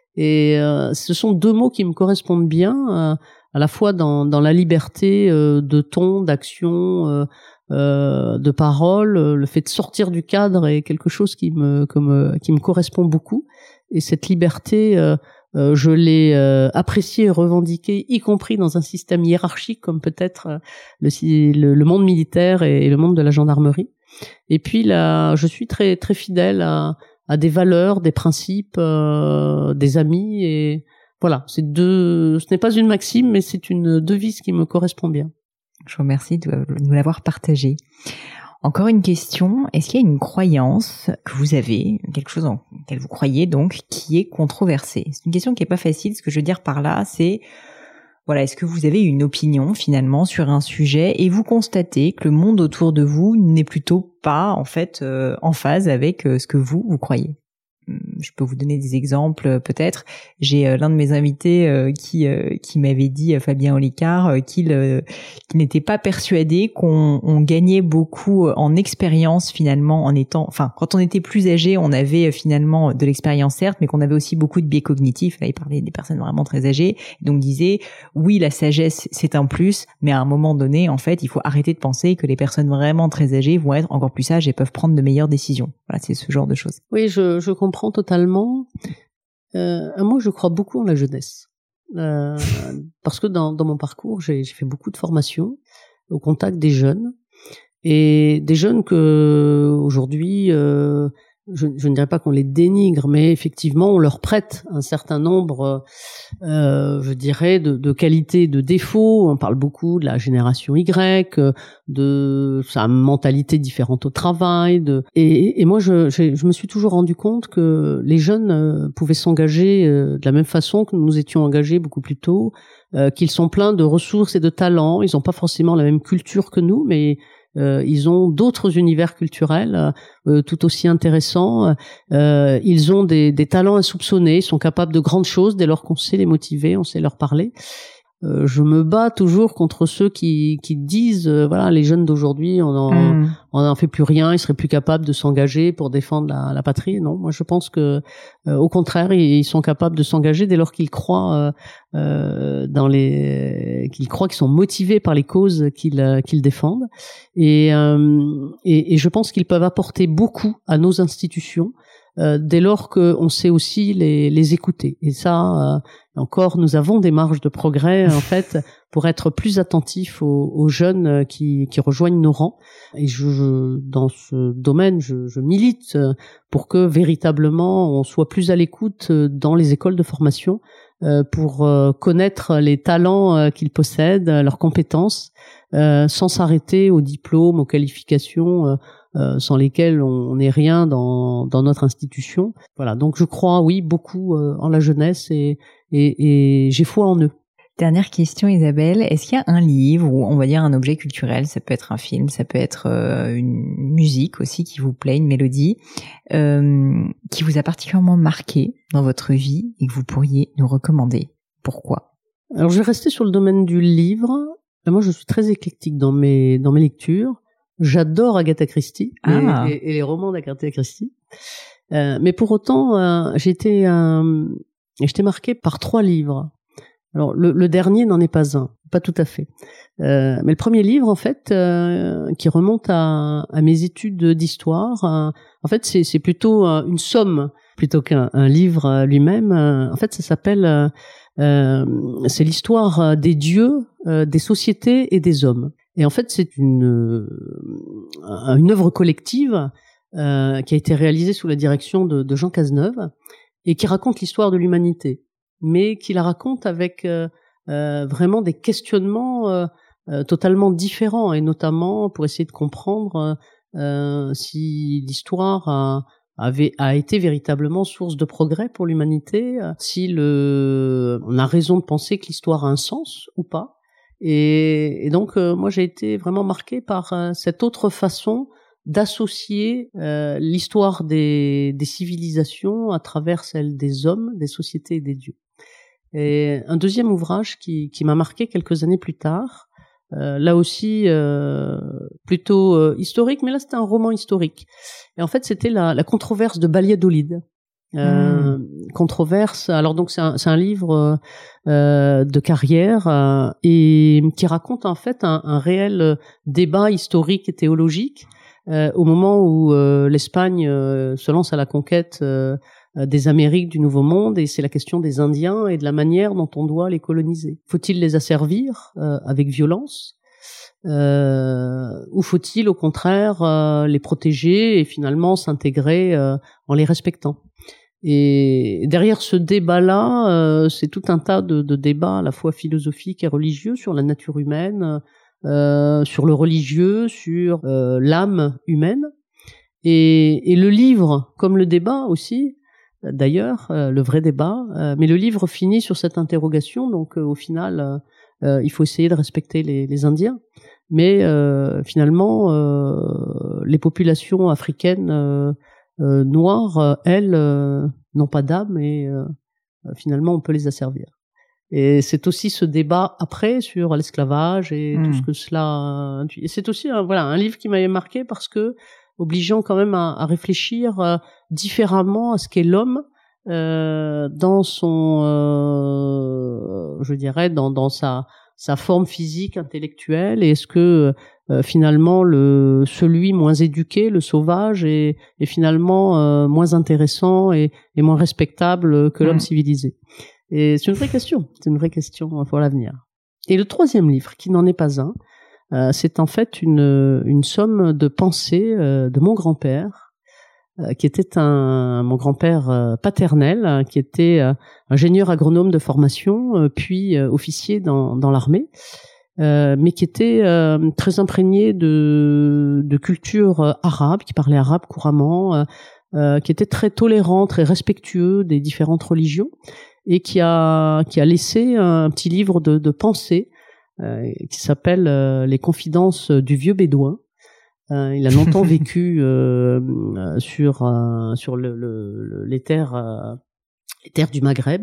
Et euh, ce sont deux mots qui me correspondent bien, euh, à la fois dans dans la liberté euh, de ton, d'action, euh, euh, de parole. Le fait de sortir du cadre est quelque chose qui me comme qui me correspond beaucoup. Et cette liberté, euh, Euh, je l'ai euh, apprécié et revendiqué, y compris dans un système hiérarchique comme peut-être euh, le, le, le monde militaire et, et le monde de la gendarmerie. Et puis là, je suis très très fidèle à, à des valeurs, des principes, euh, des amis. Et voilà, c'est deux. Ce n'est pas une maxime, mais c'est une devise qui me correspond bien. Je vous remercie de nous l'avoir partagé. Encore une question, est-ce qu'il y a une croyance que vous avez, quelque chose en laquelle vous croyez donc, qui est controversée? C'est une question qui est pas facile. Ce que je veux dire par là, c'est, voilà, est-ce que vous avez une opinion finalement sur un sujet et vous constatez que le monde autour de vous n'est plutôt pas en fait euh, en phase avec euh, ce que vous, vous croyez? Je peux vous donner des exemples peut-être. J'ai euh, l'un de mes invités euh, qui euh, qui m'avait dit, euh, Fabien Olicard, euh, qu'il euh, qu'il n'était pas persuadé qu'on on gagnait beaucoup en expérience finalement en étant, enfin quand on était plus âgé, on avait euh, finalement de l'expérience certes, mais qu'on avait aussi beaucoup de biais cognitifs. Là, il parlait des personnes vraiment très âgées, donc disait oui, la sagesse c'est un plus, mais à un moment donné, en fait, il faut arrêter de penser que les personnes vraiment très âgées vont être encore plus sages et peuvent prendre de meilleures décisions. Voilà, c'est ce genre de choses. Oui, je je comprends totalement. Euh, moi, je crois beaucoup en la jeunesse, euh, parce que dans, dans mon parcours, j'ai, j'ai fait beaucoup de formations au contact des jeunes et des jeunes que aujourd'hui, euh, je, je ne dirais pas qu'on les dénigre, mais effectivement, on leur prête un certain nombre, euh, je dirais, de, de qualités, de défauts. On parle beaucoup de la génération Y, de sa mentalité différente au travail. De... Et, et moi, je, je, je me suis toujours rendu compte que les jeunes euh, pouvaient s'engager euh, de la même façon que nous nous étions engagés beaucoup plus tôt, euh, qu'ils sont pleins de ressources et de talents. Ils n'ont pas forcément la même culture que nous, mais Euh, ils ont d'autres univers culturels euh, tout aussi intéressants. Euh, ils ont des, des talents insoupçonnés. Ils sont capables de grandes choses dès lors qu'on sait les motiver, on sait leur parler. Euh, je me bats toujours contre ceux qui, qui disent euh, voilà, les jeunes d'aujourd'hui, on en, mmh. on en fait plus rien, ils seraient plus capables de s'engager pour défendre la, la patrie. Non, moi je pense que euh, au contraire, ils, ils sont capables de s'engager dès lors qu'ils croient euh, euh, dans les, qu'ils croient qu'ils sont motivés par les causes qu'ils euh, qu'ils défendent. Et, euh, et et je pense qu'ils peuvent apporter beaucoup à nos institutions. Euh, dès lors qu'on sait aussi les, les écouter. Et ça, euh, encore, nous avons des marges de progrès, en fait, pour être plus attentifs aux, aux jeunes qui, qui rejoignent nos rangs. Et je, je, dans ce domaine, je, je milite pour que, véritablement, on soit plus à l'écoute dans les écoles de formation, euh, pour euh, connaître les talents euh, qu'ils possèdent, leurs compétences, euh, sans s'arrêter aux diplômes, aux qualifications, euh, Euh, sans lesquels on n'est rien dans, dans notre institution. Voilà, donc je crois, oui, beaucoup euh, en la jeunesse et, et, et j'ai foi en eux. Dernière question, Isabelle. Est-ce qu'il y a un livre ou on va dire un objet culturel, ça peut être un film, ça peut être euh, une musique aussi qui vous plaît, une mélodie, euh, qui vous a particulièrement marqué dans votre vie et que vous pourriez nous recommander? Pourquoi? Alors, je vais rester sur le domaine du livre. Moi, je suis très éclectique dans mes, dans mes lectures. J'adore Agatha Christie ah. et, et, et les romans d'Agatha Christie. Euh, mais pour autant, euh, j'ai été, euh, j'étais marquée par trois livres. Alors, le, le dernier n'en est pas un, pas tout à fait. Euh, mais le premier livre, en fait, euh, qui remonte à, à mes études d'histoire, euh, en fait, c'est, c'est plutôt euh, une somme plutôt qu'un un livre lui-même. Euh, en fait, ça s'appelle, euh, euh, c'est l'histoire des dieux, euh, des sociétés et des hommes. Et en fait, c'est une euh, une œuvre collective euh, qui a été réalisée sous la direction de, de Jean Cazeneuve et qui raconte l'histoire de l'humanité, mais qui la raconte avec euh, euh, vraiment des questionnements euh, euh, totalement différents, et notamment pour essayer de comprendre euh, si l'histoire a, avait a été véritablement source de progrès pour l'humanité, si le on a raison de penser que l'histoire a un sens ou pas. Et, et donc, euh, moi, j'ai été vraiment marquée par euh, cette autre façon d'associer euh, l'histoire des, des civilisations à travers celle des hommes, des sociétés et des dieux. Et un deuxième ouvrage qui, qui m'a marqué quelques années plus tard, euh, là aussi euh, plutôt euh, historique, mais là c'était un roman historique. Et en fait, c'était la, la controverse de Valladolid. Euh, mmh. Controverse. Alors donc c'est un, c'est un livre euh, de carrière euh, et qui raconte en fait un, un réel débat historique et théologique euh, au moment où euh, l'Espagne euh, se lance à la conquête euh, des Amériques du Nouveau Monde, et c'est la question des Indiens et de la manière dont on doit les coloniser. Faut-il les asservir euh, avec violence euh, ou faut-il au contraire euh, les protéger et finalement s'intégrer euh, en les respectant? Et derrière ce débat-là, euh, c'est tout un tas de, de débats à la fois philosophiques et religieux sur la nature humaine, euh, sur le religieux, sur euh, l'âme humaine. Et, et le livre, comme le débat aussi, d'ailleurs, euh, le vrai débat, euh, mais le livre finit sur cette interrogation, donc euh, au final, euh, euh, il faut essayer de respecter les, les Indiens, mais euh, finalement, euh, les populations africaines euh, euh, noires, euh, elles, euh, n'ont pas d'âme et euh, finalement, on peut les asservir. Et c'est aussi ce débat après sur l'esclavage et mmh. tout ce que cela... Et c'est aussi un, voilà, un livre qui m'avait marqué parce que obligeant quand même à, à réfléchir euh, différemment à ce qu'est l'homme euh, dans son, euh, je dirais, dans, dans sa, sa forme physique, intellectuelle. Et est-ce que euh, finalement le celui moins éduqué, le sauvage, est, est finalement euh, moins intéressant et, et moins respectable que l'homme mmh. civilisé? Et c'est une vraie question. C'est une vraie question pour l'avenir. Et le troisième livre, qui n'en est pas un, Euh, c'est en fait une, une somme de pensées euh, de mon grand-père, euh, qui était un mon grand-père euh, paternel, euh, qui était euh, ingénieur agronome de formation, euh, puis euh, officier dans, dans l'armée, euh, mais qui était euh, très imprégné de, de culture euh, arabe, qui parlait arabe couramment, euh, euh, qui était très tolérant, très respectueux des différentes religions, et qui a qui a laissé un petit livre de, de pensées Euh, qui s'appelle euh, Les Confidences du vieux bédouin. Euh, il a longtemps vécu euh, sur euh, sur le, le, les terres euh, les terres du Maghreb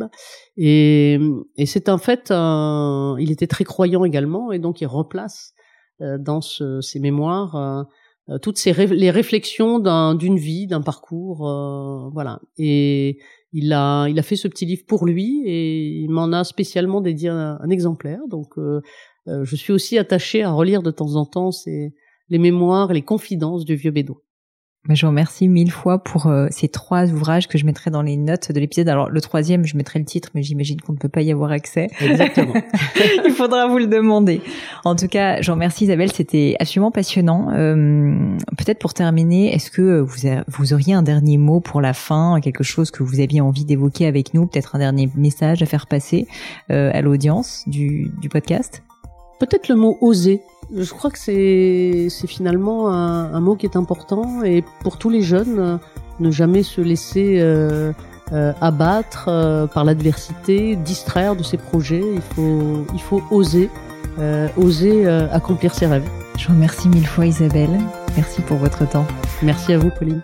et, et c'est en fait un, il était très croyant également et donc il replace euh, dans ce, ses mémoires euh, toutes ces ré- les réflexions d'un, d'une vie, d'un parcours, euh, voilà. Et il a il a fait ce petit livre pour lui et il m'en a spécialement dédié un, un exemplaire. Donc euh, euh, je suis aussi attachée à relire de temps en temps ces les mémoires et les confidences du vieux bédouin. Je vous remercie mille fois pour euh, ces trois ouvrages que je mettrai dans les notes de l'épisode. Alors le troisième, je mettrai le titre, mais j'imagine qu'on ne peut pas y avoir accès. Exactement. Il faudra vous le demander. En tout cas, je vous remercie Isabelle, c'était absolument passionnant. Euh, peut-être pour terminer, est-ce que vous, a, vous auriez un dernier mot pour la fin, quelque chose que vous aviez envie d'évoquer avec nous, peut-être un dernier message à faire passer euh, à l'audience du, du podcast? Peut-être le mot oser. Je crois que c'est, c'est finalement un, un mot qui est important et pour tous les jeunes, euh, ne jamais se laisser euh, euh, abattre euh, par l'adversité, distraire de ses projets. Il faut, il faut oser, euh, oser euh, accomplir ses rêves. Je vous remercie mille fois Isabelle. Merci pour votre temps. Merci à vous Pauline.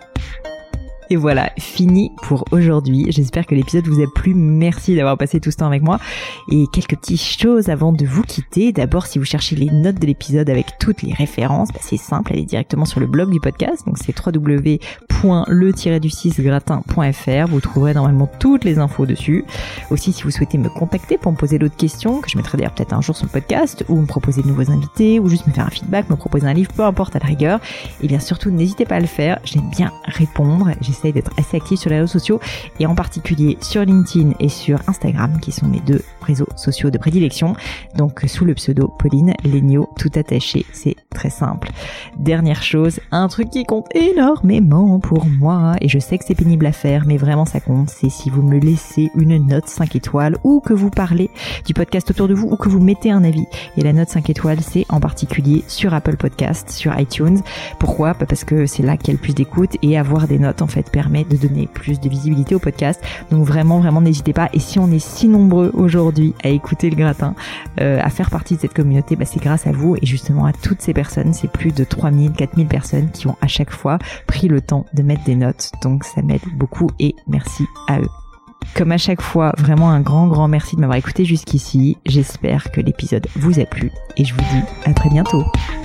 Et voilà, fini pour aujourd'hui. J'espère que l'épisode vous a plu. Merci d'avoir passé tout ce temps avec moi. Et quelques petites choses avant de vous quitter. D'abord, si vous cherchez les notes de l'épisode avec toutes les références, bah c'est simple, allez directement sur le blog du podcast. Donc c'est w w w point le tiret du six gratin point f r. Vous trouverez normalement toutes les infos dessus. Aussi, si vous souhaitez me contacter pour me poser d'autres questions, que je mettrai d'ailleurs peut-être un jour sur le podcast, ou me proposer de nouveaux invités, ou juste me faire un feedback, me proposer un livre, peu importe à la rigueur, et bien surtout, n'hésitez pas à le faire. J'aime bien répondre. J'essaie d'être assez active sur les réseaux sociaux et en particulier sur LinkedIn et sur Instagram qui sont mes deux réseaux sociaux de prédilection. Donc sous le pseudo Pauline Léniaud, tout attaché, c'est très simple. Dernière chose, un truc qui compte énormément pour moi et je sais que c'est pénible à faire mais vraiment ça compte, c'est si vous me laissez une note cinq étoiles ou que vous parlez du podcast autour de vous ou que vous mettez un avis. Et la note cinq étoiles, c'est en particulier sur Apple Podcast, sur iTunes. Pourquoi ? Parce que c'est là qu'il y a le plus d'écoute et avoir des notes en fait permet de donner plus de visibilité au podcast. Donc vraiment, vraiment n'hésitez pas. Et si on est si nombreux aujourd'hui à écouter le gratin, euh, à faire partie de cette communauté, bah c'est grâce à vous et justement à toutes ces personnes. C'est plus de trois mille, quatre mille personnes qui ont à chaque fois pris le temps de mettre des notes. Donc ça m'aide beaucoup et merci à eux. Comme à chaque fois, vraiment un grand, grand merci de m'avoir écouté jusqu'ici. J'espère que l'épisode vous a plu et je vous dis à très bientôt.